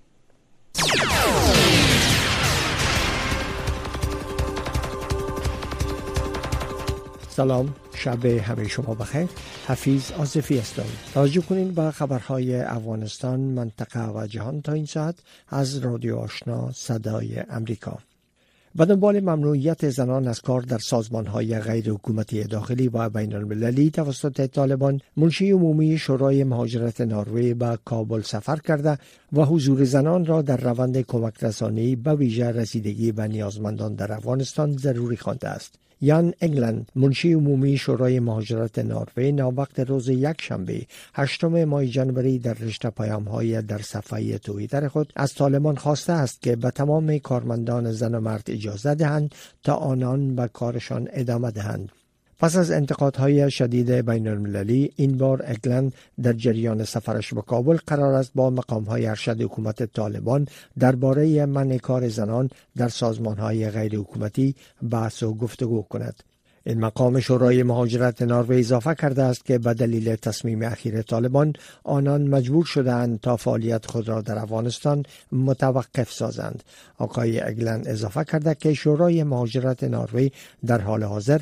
سلام، شب همه شما بخیر. حفیظ آصفی هستم. توجه کنین به خبرهای افغانستان، منطقه و جهان تا این ساعت از رادیو آشنا صدای امریکا. به دنبال ممنوعیت زنان از کار در سازمان‌های غیر حکومتی داخلی و بین المللی توسط طالبان، منشی عمومی شورای مهاجرت نروژ به کابل سفر کرده و حضور زنان را در روند کمک رسانی به ویژه رسیدگی به نیازمندان در افغانستان ضروری خوانده است. یان انگلند، منشی عمومی شورای مهاجرت نروژ، ناوقت روز یکشنبه 8 ماه ژانویه در رشته پیام‌های در صفحه توییتر خود از طالبان خواسته است که به تمام کارمندان زن و مرد اجازه دهند تا آنان به کارشان ادامه دهند. پس از انتقادهای شدید بین المللی، این بار انگلند در جریان سفرش به کابل قرار است با مقام‌های ارشد حکومت طالبان درباره منع کار زنان در سازمان‌های غیر حکومتی بحث و گفتگو کند. این مقام شورای مهاجرت نروژ اضافه کرده است که به دلیل تصمیم اخیر طالبان آنان مجبور شدند تا فعالیت خود را در افغانستان متوقف سازند. آقای اگلند اضافه کرده که شورای مهاجرت نروژ در حال حاضر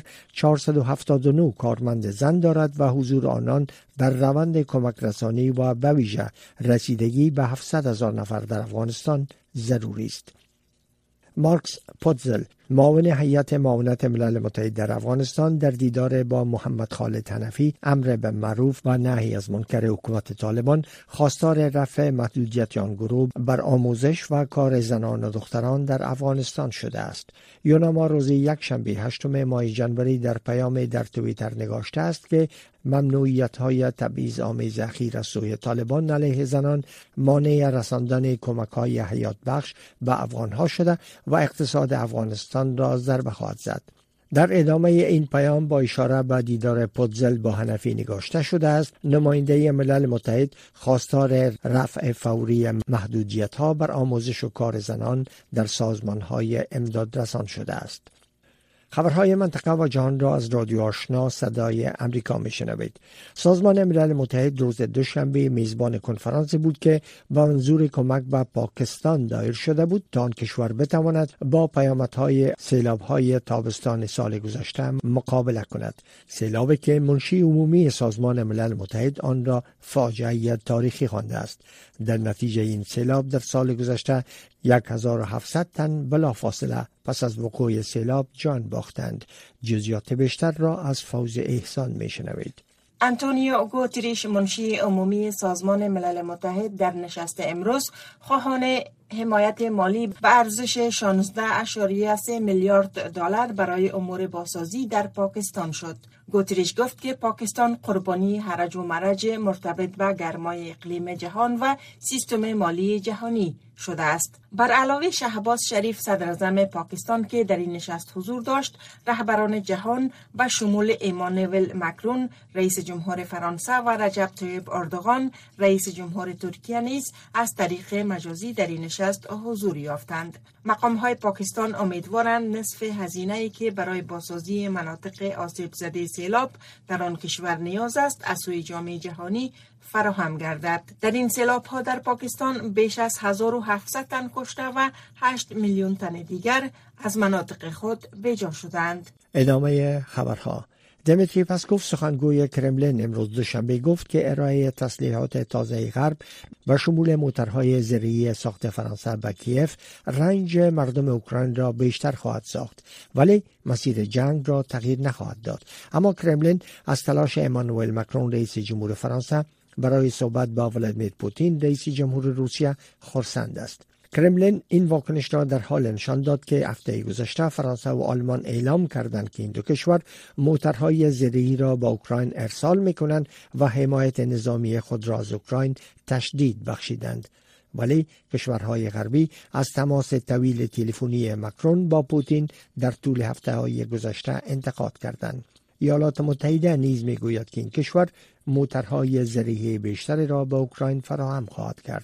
479 کارمند زن دارد و حضور آنان در روند کمک رسانی و به ویژه رسیدگی به 700,000 نفر در افغانستان ضروری است. مارکس پوتزل، معاون هیئت معاونت ملل متحد در افغانستان، در دیدار با محمد خالد حنفی، امر به معروف و نهی از منکر حکومت طالبان، خواستار رفع محدودیت آن گروه بر آموزش و کار زنان و دختران در افغانستان شده است. یوناما روز یکشنبه 8 ماه ژانویه در پیام در توییتر نگاشته است که ممنوعیت‌های تبعیض آمیز اخیر از سوی طالبان علیه زنان مانع رساندن کمک‌های حیات بخش به افغان‌ها شده و اقتصاد افغانستان را ضربه خواهد زد. در ادامه این پیام با اشاره به دیدار پوتزل با حنفی نگاشته شده است نماینده ملل متحد خواستار رفع فوری محدودیت‌ها بر آموزش و کار زنان در سازمان‌های امدادرسان شده است. خبرهای منطقه و جهان را از رادیو آشنا صدای امریکا میشنوید. سازمان ملل متحد روز دوشنبه میزبان کنفرانسی بود که با منظور کمک به پاکستان دایر شده بود تا آن کشور بتواند با پیامدهای سیلاب‌های تابستان سال گذشته مقابله کند. سیلابی که منشی عمومی سازمان ملل متحد آن را فاجعه تاریخی خوانده است. در نتیجه این سیلاب در سال گذشته 1700 تن بلافاصله پس از وقوع سیلاب جان باختند. جزئیات بیشتر را از فوز احسان میشنوید. آنتونیو گوتریش، منشی عمومی سازمان ملل متحد، در نشست امروز خواهان حمایت مالی به ارزش 16.3 میلیارد دلار برای امور بازسازی در پاکستان شد. گوتریش گفت که پاکستان قربانی هرج و مرج مرتبط به گرمای اقلیم جهان و سیستم مالی جهانی شده است. بر علاوه شهباز شریف، صدر اعظم پاکستان که در این نشست حضور داشت، رهبران جهان به شمول ایمانوئل مکرون، رئیس جمهور فرانسه و رجب طیب اردوغان، رئیس جمهور ترکیه نیز از طریق مجازی در این نشست نشست حضور یافتند. مقام‌های پاکستان امیدوارند نصف هزینه‌ای که برای بازسازی مناطق آسیب زده سیلاب در آن کشور نیاز است از سوی جامعه جهانی فراهم گردد. در این سیلاب‌ها در پاکستان بیش از 1700 تن کشته و 8 میلیون تن دیگر از مناطق خود بیجا شدند. ادامه خبرها. دمیتری پسکوف سخنگوی کرملین امروز دوشنبه گفت که ارائه تسلیحات تازه غرب و شمول موترهای زرهی ساخت فرانسه به کیف رنج مردم اوکراین را بیشتر خواهد ساخت ولی مسیر جنگ را تغییر نخواهد داد. اما کرملین از تلاش امانوئل مکرون رئیس جمهور فرانسه برای صحبت با ولادیمیر پوتین رئیس جمهور روسیه خرسند است. کرملین این واکنش را در حال نشان داد که هفته گذشته فرانسه و آلمان اعلام کردند که این دو کشور موترهای زرهی را با اوکراین ارسال می‌کنند و حمایت نظامی خود را از اوکراین تشدید بخشیدند. ولی کشورهای غربی از تماس طویل تلفنی مکرون با پوتین در طول هفته‌های گذشته انتقاد کردند. ایالات متحده نیز می‌گوید که این کشور موترهای زرهی بیشتری را به اوکراین فراهم خواهد کرد.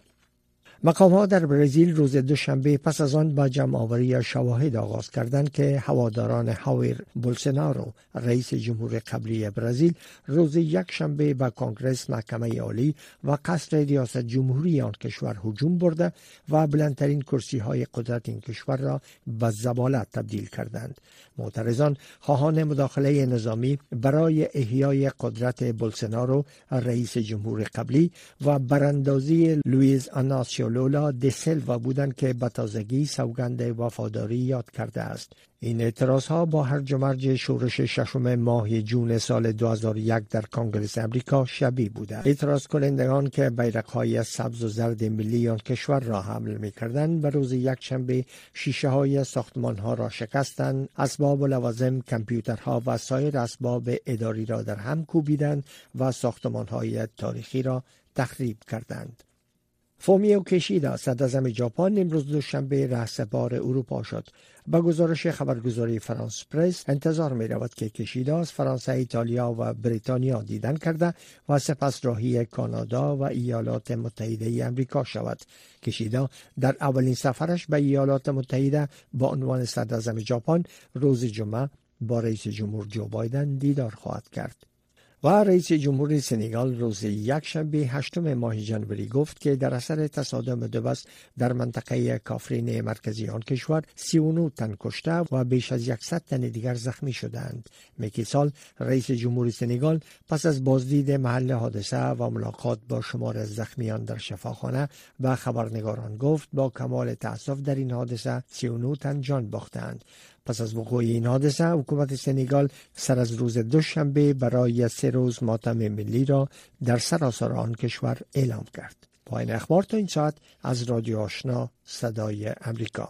مقام‌ها در برزیل روز دوشنبه پس از آن با جمع‌آوری شواهد آغاز کردند که هواداران هاویر بولسونارو رئیس جمهور قبلی برزیل روز یکشنبه به کنگره محکمه عالی و قصر ریاست جمهوری آن کشور هجوم برده و بلندترین کرسی‌های قدرت این کشور را به زباله تبدیل کردند. معترضان خواهان مداخله نظامی برای احیای قدرت بولسونارو رئیس جمهور قبلی و براندازی لوئیز آناسیو لولا د سیلوا بودند که به تازگی سوگند وفاداری یاد کرده است. این اعتراضها با هرج و مرج شورش ششم ماه جون سال 2001 در کنگره امریکا شبیه بوده. اعتراض کنندگان که بیرق‌های سبز و زرد ملی آن کشور را حمل می‌کردند به روز یکشنبه شیشه‌های ساختمان‌ها را شکستند، اسباب و لوازم، کامپیوترها و سایر اسباب اداری را در هم کوبیدند و ساختمان‌های تاریخی را تخریب کردند. فومیو کیشیدا صدراعظم ژاپن امروز دوشنبه رهسپار اروپا شد. با گزارش خبرگزاری فرانس پرس انتظار می رود که کیشیدا از فرانسه، ایتالیا و بریتانیا دیدن کرده و سپس راهی کانادا و ایالات متحده آمریکا شود. کیشیدا در اولین سفرش به ایالات متحده با عنوان صدراعظم ژاپن روز جمعه با رئیس جمهور جو بایدن دیدار خواهد کرد. و رئیس جمهور سنگال روز یکشنبه 8 ماه ژانویه گفت که در اثر تصادم دو بس در منطقه کافرین مرکزی آن کشور 39 تن کشته و بیش از 100 تن دیگر زخمی شدند. مکی سال رئیس جمهور سنگال پس از بازدید محل حادثه و ملاقات با شمار از زخمیان در شفاخانه به خبرنگاران گفت با کمال تأسف در این حادثه 39 تن جان باختند. پس از وقوع این حادثه حکومت سنگال سر از روز دوشنبه برای 3 روز ماتم ملی را در سراسر آن کشور اعلام کرد. پایان اخبار تا این ساعت از رادیو آشنا صدای امریکا.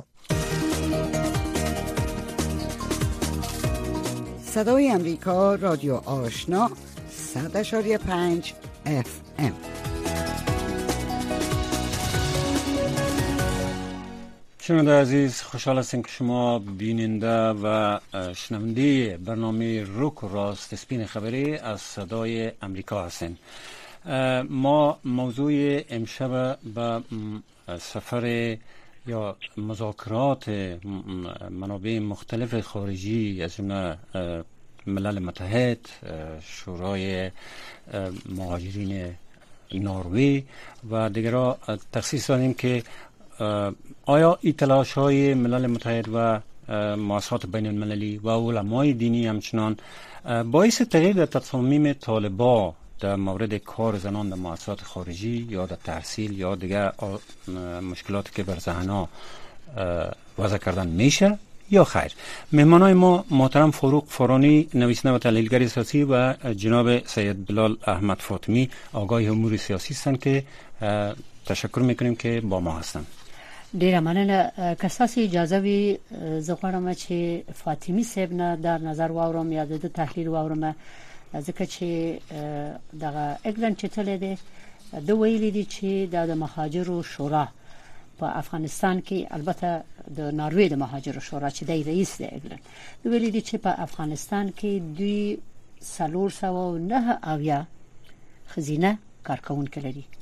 صدای امریکا، رادیو آشنا 100.5 FM. شنونده عزیز، خوشحال هستیم که شما بیننده و شنونده برنامه روک و راست سپین خبری از صدای امریکا هستیم. ما موضوع امشب به سفر یا مذاکرات منابع مختلف خارجی از جمله ملل متحد، شورای مهاجرین نروژ و دیگرها تخصیص دادیم که آیا این تلاش های ملل متحد و مؤسسات بین المللی و علمای دینی همچنان باعث تغییر در تصامیم طالبان در مورد کار زنان در مؤسسات خارجی یا در تحصیل یا دیگر مشکلاتی که بر ذهنها وضع کردن میشه یا خیر؟ مهمانای ما محترم فاروق فارانی، نویسنده و تحلیلگر سیاسی و جناب سید بلال احمد فاطمی، آگاه امور سیاسی هستند که تشکر میکنیم که با ما هستن. ډیره مننه. که تاسو اجازه وي زه غواړم چې فاطمی صاحب نه در نظر واورم یا د تحلیل واورم، ځکه چې دغه اګلند چې تل دی د ویلي دي چې د مهاجرو شورا په افغانستان کې، البته د ناروې د مهاجرو شورا چې د رئیس دی اګلند، د ویلي دي چې په افغانستان کې دوی 409 اویا خزینه کارکونکو لري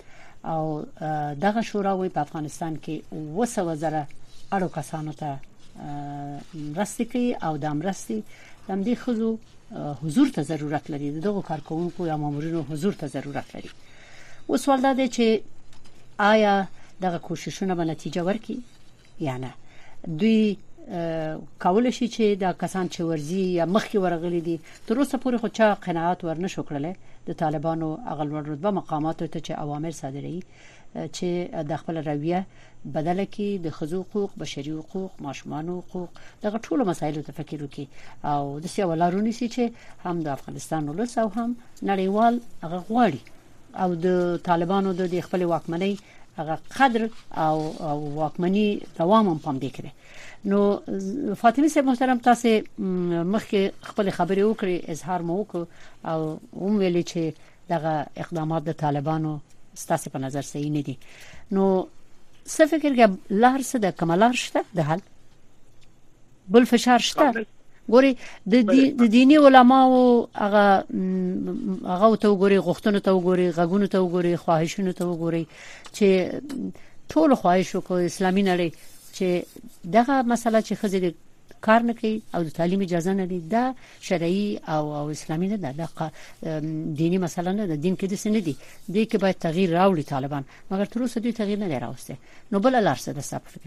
او دغه شوراوي په افغانستان کې 200,000 اړو کسانو ته مرستې کوي او د مرستې د دې خزو حضور ته ضرورت لري، دغه کارکونکو یا مامورینو حضور ته ضرورت لري. و سوال دا دی چې آیا دغه کوششونه به نتیجه ورکړي یا نه؟ دوی کول شي چې دا کسان چې ورزي یا مخکې ورغلي دي تر اوسه پورې خو چا قناعت ورنشو کړل د طالبانو اغل ورتبه مقاماتو ته چې اوامر صادري چې د خپل رویه بدله کې د خزو حقوق، بشري حقوق، ماشومان حقوق، دغه ټول مسایلو ته فکر وکړي او د سیاولارونی سي چې هم د افغانستان ولس او هم نړیوال هغه غواړي او د طالبانو د خپل واکمنۍ هغه قدر او واکمنۍ دوام هم پام دی کړي. نو فاطمه صاحب محترم، تاسو مخکې خپل خبرې وکړې، اظهار مو وکړ او ویلي چې دغه اقدامات د طالبانو ستاسو په نظر صحیح نه دي. نو څه فکر کوي لار څه د کمالار شته د حل بل فشار شته؟ ګوري د دینی علماو هغه ته وګوري، غوښتنو ته وګوري، غږونو ته وګوري، خواهشونو ته وګوري چې ټول خواهشو کو اسلامي نړۍ چې دغه مسله چې خزې کار نه کوي او د تعلیم اجازه نه لري، دا شرعي او اسلامي نه ده، دا دینی مسله نه ده، دین کې د سن دي د کې باید تغییر راوړي طالبان، مګر تر اوسه دوی تغییر نه راوسته. نو بل لار څه ده ستاسو فکر؟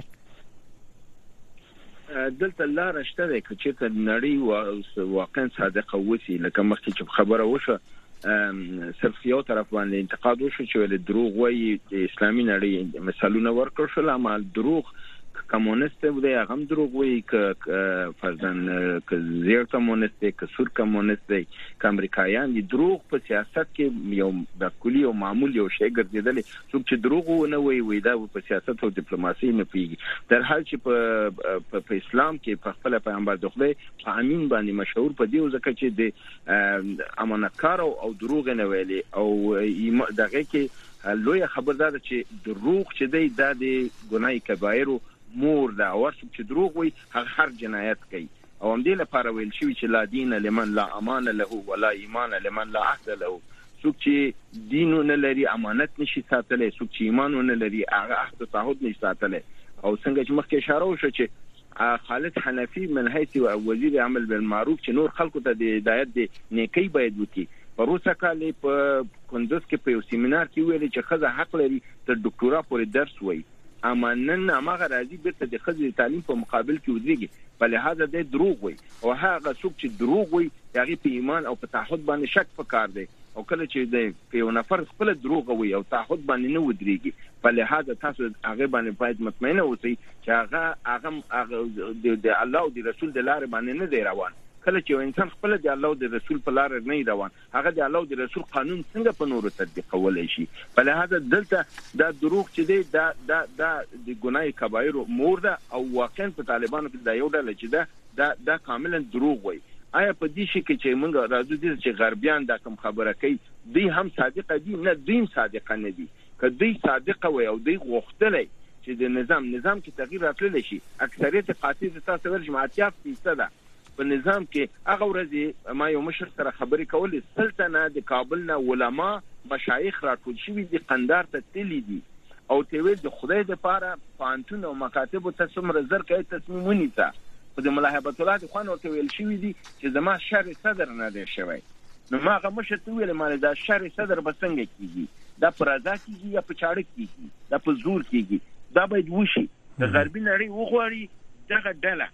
دلته لار شته ده چې نړۍ واقعا صادقه وسی، لکه مخکې چې خبره وشو صرف یو طرف باندې انتقاد وشو چې ول دروغ وایي د اسلامي نړۍ مثالونه ورکړل شول، اما دروغ کمونست دی، هغه هم دروغ وایي ک فرضاً ک زیر کمونست دی، ک سور کمونست دی، ک امریکایان دي. دروغ په سیاست کې یو د کلی او معمول یو شی ګرځیدل، څوک چې دروغ نه وایي دا په سیاست او ډیپلوماسي نه پیږي. در حال چې په اسلام کې په خپل پیغمبر د خدای په امین باندې مشهور په دی ځکه چې د امانتکار او دروغ نه ویلي او دغه کې لوی خبردار چې دروغ چې دی د ګناي کبایر مور دا ورڅ چې دروغ وي هر جنایت کوي او هم دې لپاره ویل شوی چې لا دین لمن لا امان له ولا ایمان لمن لا عهد له. څوک چې دین نه لري امانت نشي ساتلی، څوک چې ایمان نه لري هغه عهد تعهد نشي ساتلی. او څنګه چې مخکې اشاره وشو چې خالد حنفي من حيث وزیر عمل بالمعروف چې نور خلکو ته د هدایت د نیکی باید وکړي، پروسه کالي په کندوز کې په یو سیمینار کې ویل چې خزه حق لري تر ډاکټورا پورې درس وایي، اما نن هغه راځي بیرته د خزه تعلیم په مقابل کې ودرېږي. په لحاظ د دروغ وایي او هغه څوک چې دروغ وایي هغه په ایمان او په تعهد باندې شک پکار دی، او کله چې د یو نفر خپل دروغ وایي او تعهد باندې نه ودرېږي، په لحاظ تاسو هغه باندې باید مطمئنه اوسئ چې هغه د الله او د رسول د لارې باندې نه دی روان. کله چې انسان خپل د الله او د رسول په لار نه روان، هغه د الله او د رسول قانون څنګه په نورو تطبیقولای شي؟ په لحاظ دلته دا دروغ چې دی دا د ګناي کبایر مور ده او واقعا په طالبانو کې دا یو ډول چې دا کاملا دروغ وایي. آیا په دې شي کې چې موږ راځو دي چې غربیان دا کوم خبره کوي دوی هم صادقه دي؟ نه، دوی صادقه نه دي. که دوی صادقه وي او دوی غوښتلې چې د نظام کې تغییر راتللی شي، اکثریت قاطع تاسو ورج معتیاف فیصده په نظام کې هغه ورځي ما یو مشر سره خبرې کولې، سلطنه د کابل نه علما مشایخ راټول شوي دي، قندار ته تللی دي او ته ویل د خدای د پاره پانتون او مکاتب ته څومره زر کوي تصمیم ونیسه. په د ملا هیبت الله خان ورته ویل شوی دي چې زما شر صدر نه دی شوی. نو ما هغه مشر ته ویل مال دا شر صدر بسنګ کیږي، دا پرازا کیږي یا په چاړه کیږي، دا په زور کیږي، دا باید وشي. د غربي نړۍ وغواړي دغه ډله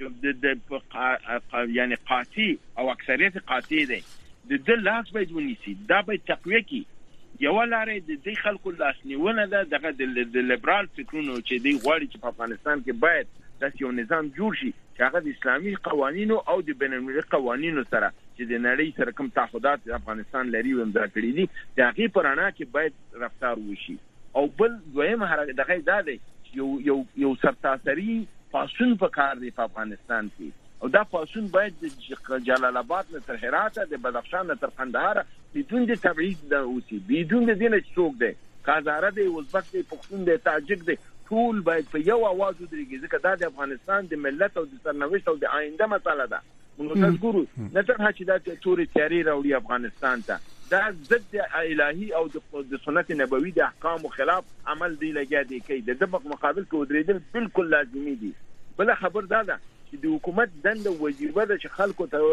چې یعنی قاطع او اکثریت قاطع دي د لاس باید ونیسي، دا باید تقویه کی. یو لارې د دې خلکو لاسنیونه ده دغه د لیبرال فکرونو چې دی غواړي چې په افغانستان کې باید داسې یو نظام جوړ شي چې هغه د اسلامي قوانینو او د بین‌المللي قوانینو سره چې د نړۍ سره کوم تعهدات افغانستان لري او امضا کړي دي د هغې په رڼا کې باید رفتار وشي. او بل دویمه حرکت دغه دا دی چې یو سرتاسري پاسون په کار دی په افغانستان کې، او دا پاسون باید د جلال آباد نه تر هرات، د بدخشان نه تر قندهار بدون د تبعیض د اوسي، بدون د دې څوک دی کازاره دی، ازبک دی، پښتون دی، تاجک دی، ټول باید په یو आवाज ودرېږي ځکه دا د افغانستان د ملت او د سرنوشت او د آینده مسله ده. موږ تاسو ګورو نه تر چې دا تورې تیاری راوړي افغانستان ته، دا ضد الهي او د سنت نبوي د احکام خلاف عمل دی لګیا دی کوي د مقابل کې ودرېدل بالکل لازمي دي. بل خبر دا ده چې د حکومت دنده وجیبه ده چې خلکو ته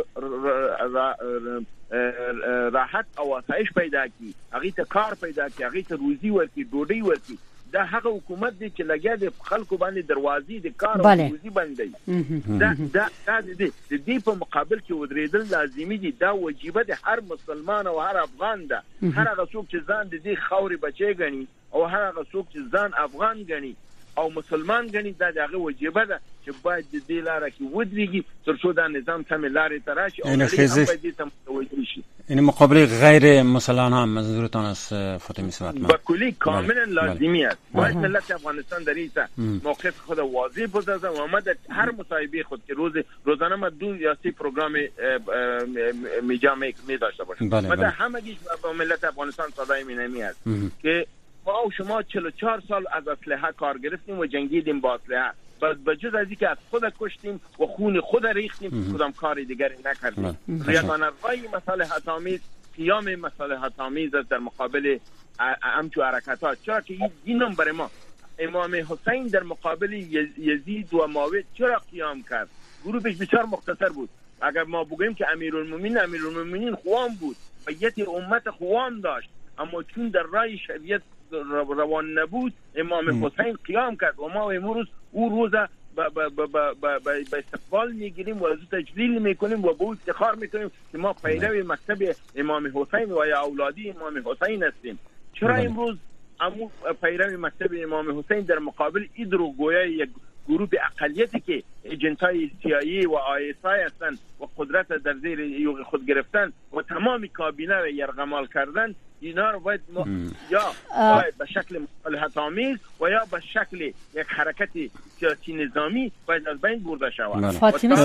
راحت او آسایش پیدا کړي، هغه ته کار پیدا کړي، هغه ته روزي ورکړي، ډوډۍ ورکړي. دا هغه حکومت دی چې لګیا دی خلکو باندې دروازې د کار او روزي باندې. دا د دې په مقابل کې ودرېدل لازمي دي. دا وجیبه ده هر مسلمان او هر افغان ده. هر هغه څوک چې ځان د دې خاورې بچي ګڼي او هر هغه څوک چې ځان افغان ګڼي او مسلمان ګڼي، دا دغه وجیبه ده چې باید د دې لاره کې ودرېږي تر څو دا نظام سم لارې ته راشي او باید دې ته متوجه شي. این مقابله غیر مسلحانه هم منظورتان است فاطمه سمت؟ با کلی کاملا لازمی است. باید ملت افغانستان در این موقف خود واضح بسازه و ما در هر مصاحبه خود که روزانه ما 2 یا 3 پروگرام میجا می داشته باشیم. ما در همگیش با ملت افغانستان صدای مینمی است که ما و شما 44 سال از اسلحه کار گرفتیم و جنگیدیم با اسلحه. بجز از اینکه از خود کشتیم و خون خود ریختیم کدام کار دیگری نکردیم. یگانه‌رای مصالحت آمیز قیام مصالحت آمیز در مقابل همچو حرکت‌ها. چرا که این نمبر ما امام حسین در مقابل یزید و معاویه چرا قیام کرد؟ گروهش بسیار مختصر بود. اگر ما بگوییم که امیرالمومنین خوان بود، بیت امت خوان داشت، اما چون در راه شریعت روان نبود امام حسین قیام کرد و ما امروز او روزه به استقبال میگیریم و از او تجلیل میکنیم و به او افتخار میکنیم که ما پیرو مکتب امام حسین و یا اولادی امام حسین هستیم. چرا امروز امو پیرو مکتب امام حسین در مقابل ایدرو گویا یک گروه اقلیتی که ایجنتای CIA و ISI هستند و قدرت در زیر یوغ خود گرفتن و تمام کابینه را یرغمال کردن، اینا رو باید باید به شکل مصالحت آمیز و یا به شکل یک حرکت سیاسی نظامی باید از بین برده شود.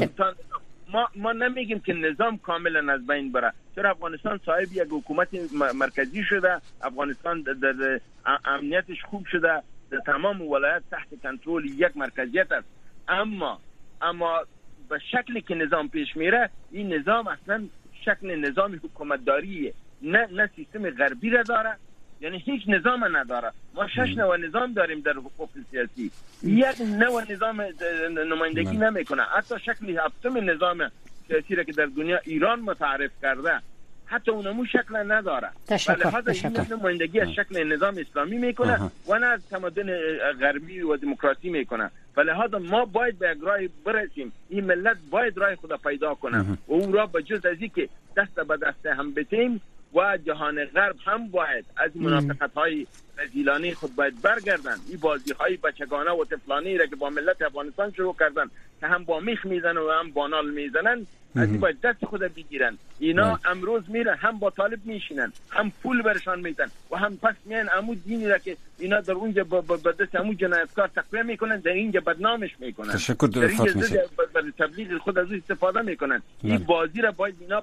ما نمیگیم که نظام کاملا از بین بره، چرا افغانستان صاحب یک حکومت مرکزی شده، افغانستان در امنیتش خوب شده، در تمام ولایت تحت کنترل یک مرکزیت است. اما به شکلی که نظام پیش میره، این نظام اصلا شکل نظام حکومتداریه، نه سیستم غربی را داره، یعنی هیچ نظام نداره. ما 6 نوع نظام داریم در حقوق سیاسی، یک نوع نظام نمایندگی نمیکنه. حتی شکل 7م نظام سیاسی را که در دنیا ایران متعارف کرده، حتی اونمو شکل نداره. لذا این نمایندگی از شکل نظام اسلامی میکنه و نه از تمدن غربی و دموکراسی میکنه. لذا ما باید به یک راه برسیم، این ملت باید راه خود پیدا کنه و اون را به جز از اینکه دست به دست هم بتیم و جهان غرب هم باید از منافقت‌های رذیلانه خود باید برگردن. این بازی‌های بچگانه و طفلانه را که با ملت افغانستان شروع کردن که هم با میخ میزنن و هم با نال میزنن، از این باید دست خود بگیرن. اینا امروز میرن هم با طالب میشینن، هم پول برشان میدن و هم پس میان عمو دینی را که اینا در اونجا با دست عمو جنایتکار تقویه میکنن، در اینجا بدنامش میکنن، در اینجا برای تبلیغ خود از استفاده میکنن. این بازی را باید اینا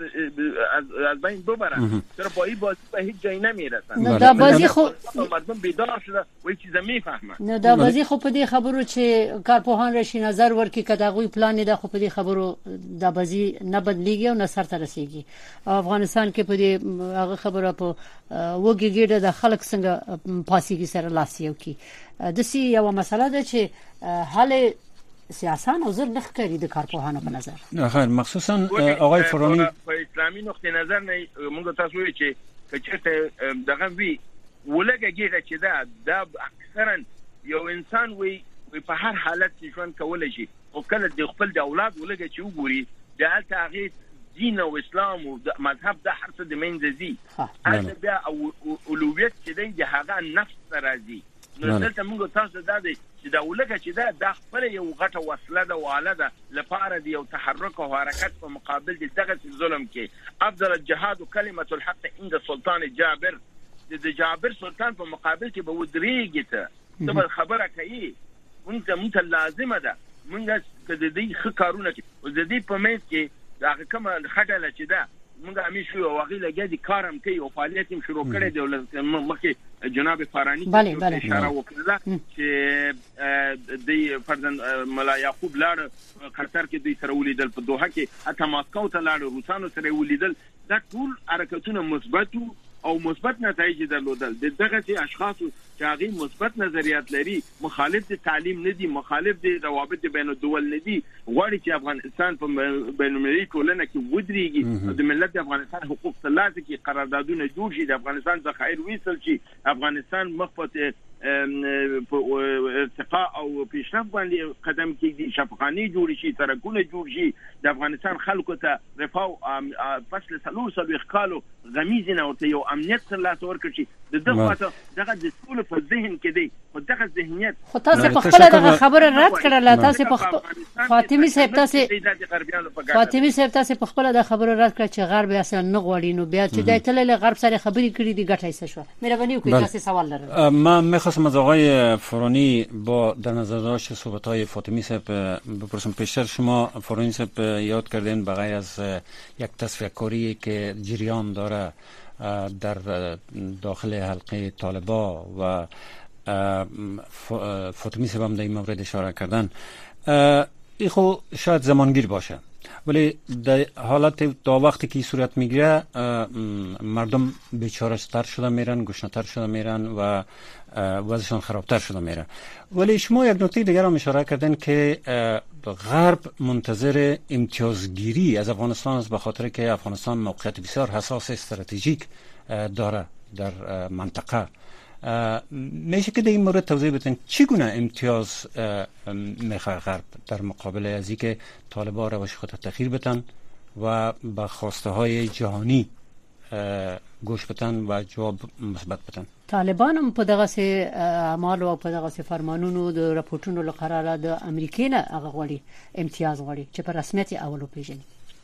از بین ببرن، چرا با این بازی به هیچ جایی نمیرسن. دا بازی خو مردم بیدار شده و این چیزا میفهمن. نه دا بازی خو په دې خبرو چې کارپوهان راشي نظر ورکړي کدا غوي پلان ده، خو په دې خبرو دا بازی نه بدلیږي او نه سر ته رسیږي. افغانستان کې په دې هغه خبره په وګیګیډه د خلک څنګه پاسيږي سره لاسیو کې د سی یو مسله ده چې حل سیاسان او زر نخکاری د کارپوهانو په نظر. نه خیر، مخصوصا آقای فرانی په اسلامي نقطه نظر نه موږ تاسو وی چې کچته دغه وی ولګیږي چې دا اکثرا یو انسان وی په هر حالت کې ژوند کولای شي او کله د خپل د اولاد ولګي چې وګوري د تغیر دین او اسلام او مذهب د هر څه د منځي اته بیا او اولویت چې د هغه نفس راځي. نو دلته موږ تاسو دا دی چې دا ولګه چې دا خپل یو غټه وسله ده واله ده لپاره دی یو تحرک او حرکت په مقابل دغه ظلم کې. افضل الجهاد کلمه الحق عند سلطان جابر، د جابر سلطان په مقابل کې به ودرېږي ته د خبره کوي. مونږ لازمه ده مونږ کله دې ښه کارونه کوي او د دې په منځ کې هغه کومه خټله چې ده مونږ همیشه یو واغې لګیا دي کارم کوي او فعالیت هم شروع کړی دی. مخکې جناب فارانی اشاره وکړه چې د فرزند ملا یعقوب لار قطر کې دوی سره ولیدل، په دوحه کې حتی ماسکو ته لاړ، روسانو سره ولیدل. دا ټول حرکتونه مثبت او مثبت نتایج درلودل. دغه اشخاص چې هغه مثبت نظریات لري، مخالف د تعلیم نه دي، مخالف د روابط بین الدول نه دي، غواړي چې افغانستان په بین المللي ټولنه کې ودرېږي، د ملت د افغانستان حقوق ترلاسه کړي، قراردادونه جوړ شي، د افغانستان ذخایر ویستل شي، افغانستان مخفت ارتقاء او پیشرفت باندې قدم کېږي، شفاخانه جوړ شي، سرکونه جوړ شي، د افغانستان خلکو ته رفاه فصل سلوسل وخالو غمیزنه او یو امنیت ترلاسه ورکړي. دغه د ټول په ذهن کې دی، خو دغه ذهنیت خو تاسو په خپل دغه خبره رد کړل. تاسو په فاطمی صاحب تاسو په خپل د خبره رد کړ چې غرب اصلا نه غوړي، نو بیا چې د تلل غرب سره خبرې کړې دي ګټه یې شو. مهرباني وکړئ تاسو سوال لرم. من می‌خواستم از آقای فرانی با در نظر داشت صحبت‌های فاطمی صاحب بپرسم. پیشتر شما فرانی صاحب یاد کردین بغیر از یک تصفیه کاری که جریان داره در داخل حلقه طالبا و فاطمی صاحب هم در این مورد اشاره کردن، این خب شاید زمانگیر باشه، ولی در حالت تا وقتی که صورت میگیره مردم بیچاره تر شده میرن، گشنه‌تر شده میرن و وضعشان خرابتر شده میره. ولی شما یک نکته دیگر هم اشاره کردن که غرب منتظر امتیازگیری از افغانستان است، به خاطر که افغانستان موقعیت بسیار حساس استراتژیک داره در منطقه. میشه که در این مورد توضیح بدین چگونه امتیاز میخواد غرب در مقابل از اینکه طالبان روش خود تغییر بدن و به خواسته های جهانی گوش بدن و جواب مثبت بدن؟ طالبان هم په دغه سي اعمال او په دغه سي فرمانونو د راپورټونو لپاره د امریکای نه هغه غوړي امتیاز غوړي چې په رسمیت اولو پیژني.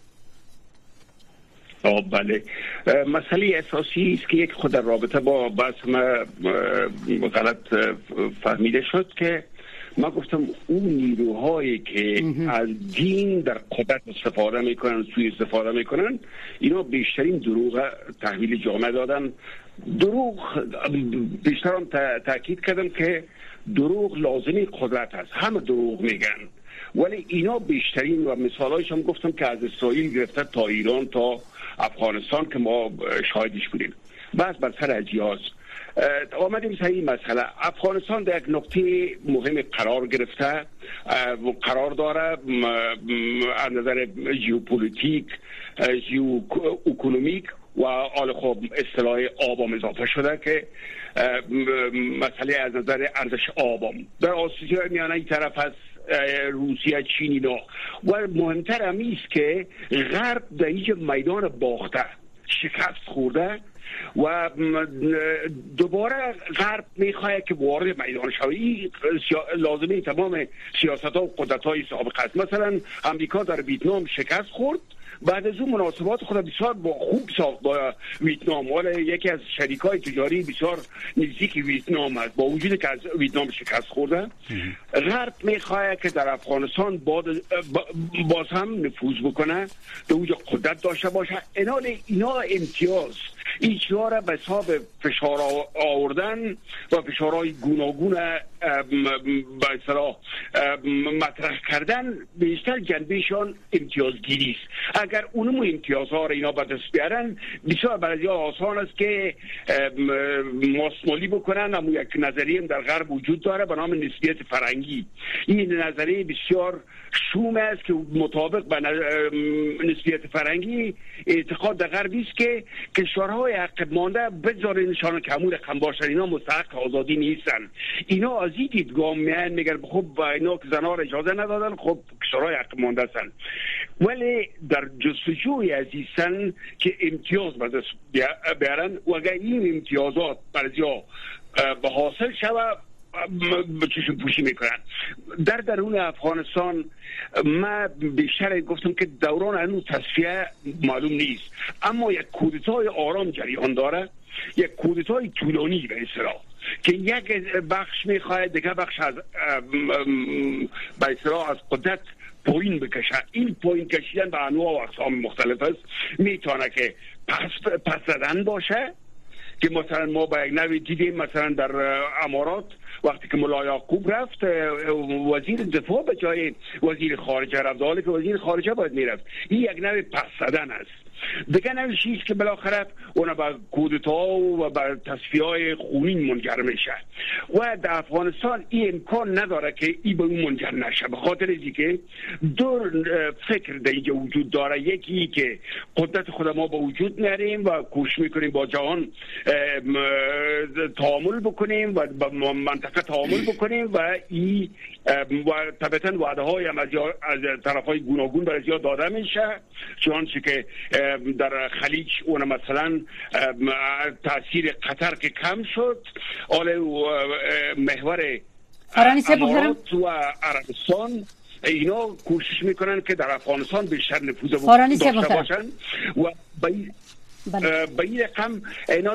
بله، مسئله اساسی است که یک خود در رابطه با بحث ما غلط فهمیده شد که ما گفتم اون نیروهایی که از دین در قدرت استفاده میکنن، سوء استفاده میکنن، اینا بیشترین دروغ تحویل جامعه دادن. دروغ بیشترم تاکید کردم که دروغ لازمی قدرت است، همه دروغ میگن، ولی اینا بیشترین و مثالایش هم گفتم که از اسرائیل گرفته تا ایران تا افغانستان که ما شاهدش بودیم. بس بر سر اجیاز آمدیم سر این مسئله. افغانستان در یک نقطه مهم قرار گرفته و قرار داره از نظر ژئوپلیتیک، ژئواکونومیک و حال خب اصطلاح آبام اضافه شده که مسئله از نظر ارزش آبام در آسیا میانه این طرف از روسیه، چین اینا، و مهمتر همیست که غرب در اینجا میدان باخته، شکست خورده و دوباره غرب میخواه که وارد میدان شود. این لازمه تمام سیاست ها و قدرت های سابقه است. مثلا امریکا در ویتنام شکست خورد، بعد از اون مناسبات خود بسیار خوب ساخت با ویتنام، ولی یکی از شریکای تجاری بسیار نزدیک ویتنام است، با وجودی که از ویتنام شکست خورده. غرب میخواه که در افغانستان باز هم نفوذ بکنه، در اونجا قدرت داشته باشه. اینا امتیاز ایچیا را به حساب فشار آوردن و فشارهای گوناگون به اصطلاح مطرح کردن بیشتر جنبهشان امتیازگیری است. اگر اونم امتیازها را اینا به دست بیارن، بسیار برای آسان است که ماسمالی بکنن. اما یک نظریه در غرب وجود داره به نام نسبیت فرنگی. این نظریه بسیار شوم است که مطابق به نسبیت فرنگی اعتقاد در غربی است که کشورهای عقب مانده بذارینشان که همون رقم باشن، اینا مستحق آزادی نیستن. اینا از این دیدگاه میگن خب اینا که زنها را اجازه ندادن، خب کشورهای عقب مانده هستن، ولی در جستجوی عزیزن که امتیاز به دست بیارن و اگر این امتیازات برای به حاصل شود چشم پوشی میکنن. در درون افغانستان ما بیشتر گفتم که دوران هنوز تصفیه معلوم نیست، اما یک کودتای آرام جریان داره، یک کودتای طولانی به اصطلاح که یک بخش میخواد دیگه بخش از به اصطلاح از قدرت پایین بکشه. این پایین کشیدن به انواع و اقسام مختلف است. میتونه که پس زدن باشه، که مثلا ما با یک نوع دیدیم مثلا در امارات وقتی که ملا یعقوب رفت وزیر دفاع به جای وزیر خارجه رفت، حالی که وزیر خارجه باید میرفت. این یک نوع پس زدن است. دیگه نوع چیز که بالاخره اون به کودتا و به تصفیه‌های خونین منجر میشه و در افغانستان این امکان نداره که این به اون منجر نشه، به خاطر اینکه دو فکر در اینجا وجود داره. یکی که قدرت خود ما به وجود میاریم و کوشش میکنیم با جهان تعامل بکنیم و با منطقه تعامل بکنیم و این و طبعا وعده های هم از طرفای گوناگون برای زیاد داده میشه، چنانچه که در خلیج اون مثلا تاثیر قطر که کم شد، حالا محور امارات و عربستان اینا کوشش میکنن که در افغانستان بیشتر نفوذ داشته باشن و به این رقم اینا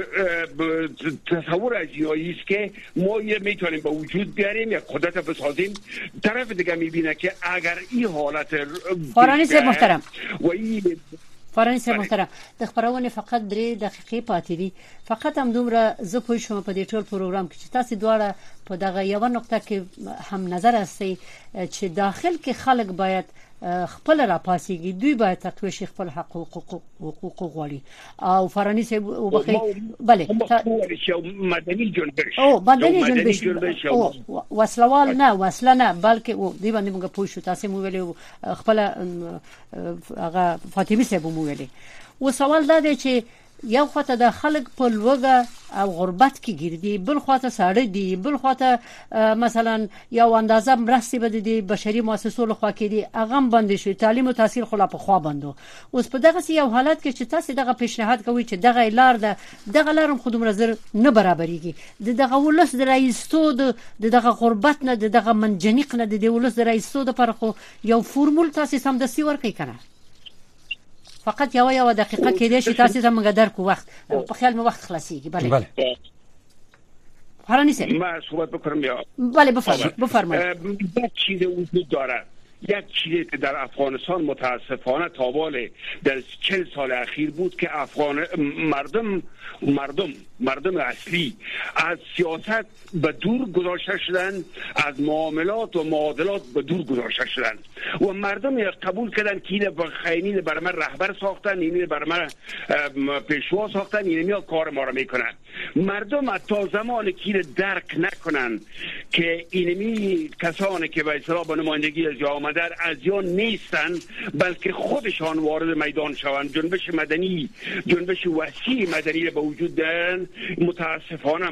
تصور از اینایی است که ما میتونیم به وجود بیاریم یا قدرت بسازیم. طرف دیگه میبینه که اگر این حالت فرانسه محترم و این فرانسه محترم د خبرونه فقط 3 دقیقې پاتې دي، فقط هم دومره زه پوه شوم په دې ټول پروګرام کې چې تاسو دواړه په دغه یو نقطه کې هم نظر هستئ چې داخل کې خلک باید خپل راپاسيږي، دوی باید تقوی شي خپل حقوق غواړي او فرانسه وبخي بله مدني جنبش مدني جنبش وسلوال نه وسله نه بلکې دوی باندې موږ پوه شو. تاسو مو ویلو خپل هغه فاطمه صاحب مو ویلي و سوال دا دی چې یو خواته د خلک په لوګه او غربت کې ګرځي، بل خواته ساړه دي، بل خواته مثلا یو اندازه مرستي بده دي بشري مؤسسو له خوا کې دي اغه باندې شي تعلیم او تحصیل خلا په خوا باندې. اوس په دغه یو حالت کې چې تاسو دغه پیشنهاد کوي چې دغه لار ده دغه لارم خودم نظر نه برابرېږي، دغه ولس د رئیستو دغه غربت نه دغه منجنیق نه د ولس د رئیستو د پرخو یو فرمول تاسو سم د سی ورکې کنه. فقط یو دقیقه کې دی چې تاسو ته موږ درکو وخت په خیال مو وخت خلاصيږي. بله فرانسه ما صحبت بکنم یا بله بفرمایید. یک چیز وجود داره، یک چیزی که در افغانستان متاسفانه تابال در 40 سال اخیر بود که مردم اصلی از سیاست به دور گذاشته شدن، از معاملات و معادلات به دور گذاشته شدن و مردم قبول کردن که اینه خیلی بر من رهبر ساختن، اینه بر من پیشوا ساختن، اینه کار ما رو میکنن. مردم تا زمانی که درک نکنن که اینمی کسانی که به اصطلاح به نمایندگی از جامعه از یا نیستن بلکه خودشان وارد میدان شوند، جنبش مدنی، جنبش وسیع مدنی به وجود دارن، متاسفانه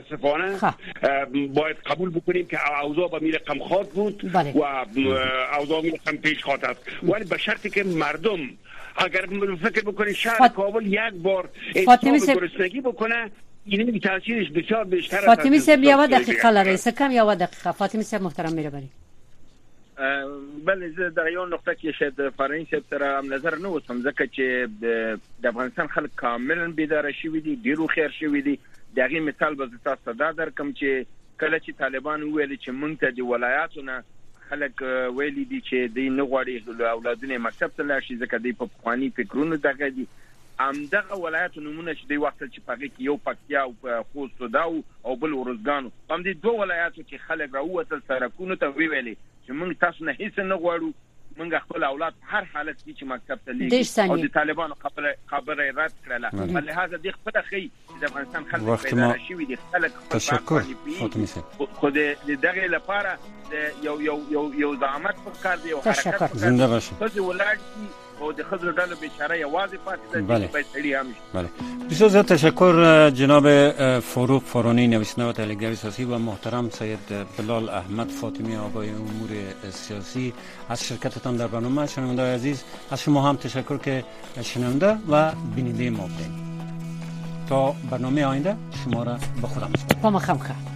باید قبول بکنیم که اوضاع به میره قمخواد بود و اوضاع میره قم پیش خواد است، ولی به شرطی که مردم اگر فکر بکنه شهر کابل یک بار احساب گرسنگی بکنه این تاثیرش بسیار بیشتر است. فاطمه صاحب یو دقیقه لري سکم یو دقیقه. فاطمه صاحب محترم مهرباني. بله زه در یو نقطه کې شاید فرانسه سره هم نظر نه وسم ځکه چې د افغانستان خلک کاملا بیدار شوي دي، ډیرو خیر شوي دي. دغه مثال به تاسو دا درکم چې کله چې طالبان ویل چې مونږ ته د ولایاتونو خلک ویلي دي چې دوی نه غواړي اولادونه مکتب ته لاړ شي ځکه دوی په پخواني فکرونو دغه دي. همدغه ولایت نمونه چې دی وخت چې پکې یو پکتیا او خوست او بل ورزګانو هم دي دوه ولایتو چې خلک راووتل سرکونو ته ویلي چې موږ تاسو نه هیڅ نه غواړو، موږ خپل اولاد هر حالت کې چې مکتب ته لیږي او د طالبانو خبره رد کړله. بل لهدا د خپل خي د افغانستان خلک پیدا شوي دي، خلک تشکر فاطمه صاحب. خو د دغه لپاره یو زعامت پکار دی او حرکت زنده باشه. څه ولادت او د خضر ډلو بیچاره یوازې پاتې ده چې سړی هم بله. بسیار زیاد تشکر جناب فاروق فارانی نویسنده و تحلیلگر سیاسی و محترم سید بلال احمد فاطمی آقای امور سیاسی از شرکتتان در برنامه. شنونده عزیز از شما هم تشکر که شنونده و بیننده ما بودید. تا برنامه آینده شما را به خدا می‌سپارم.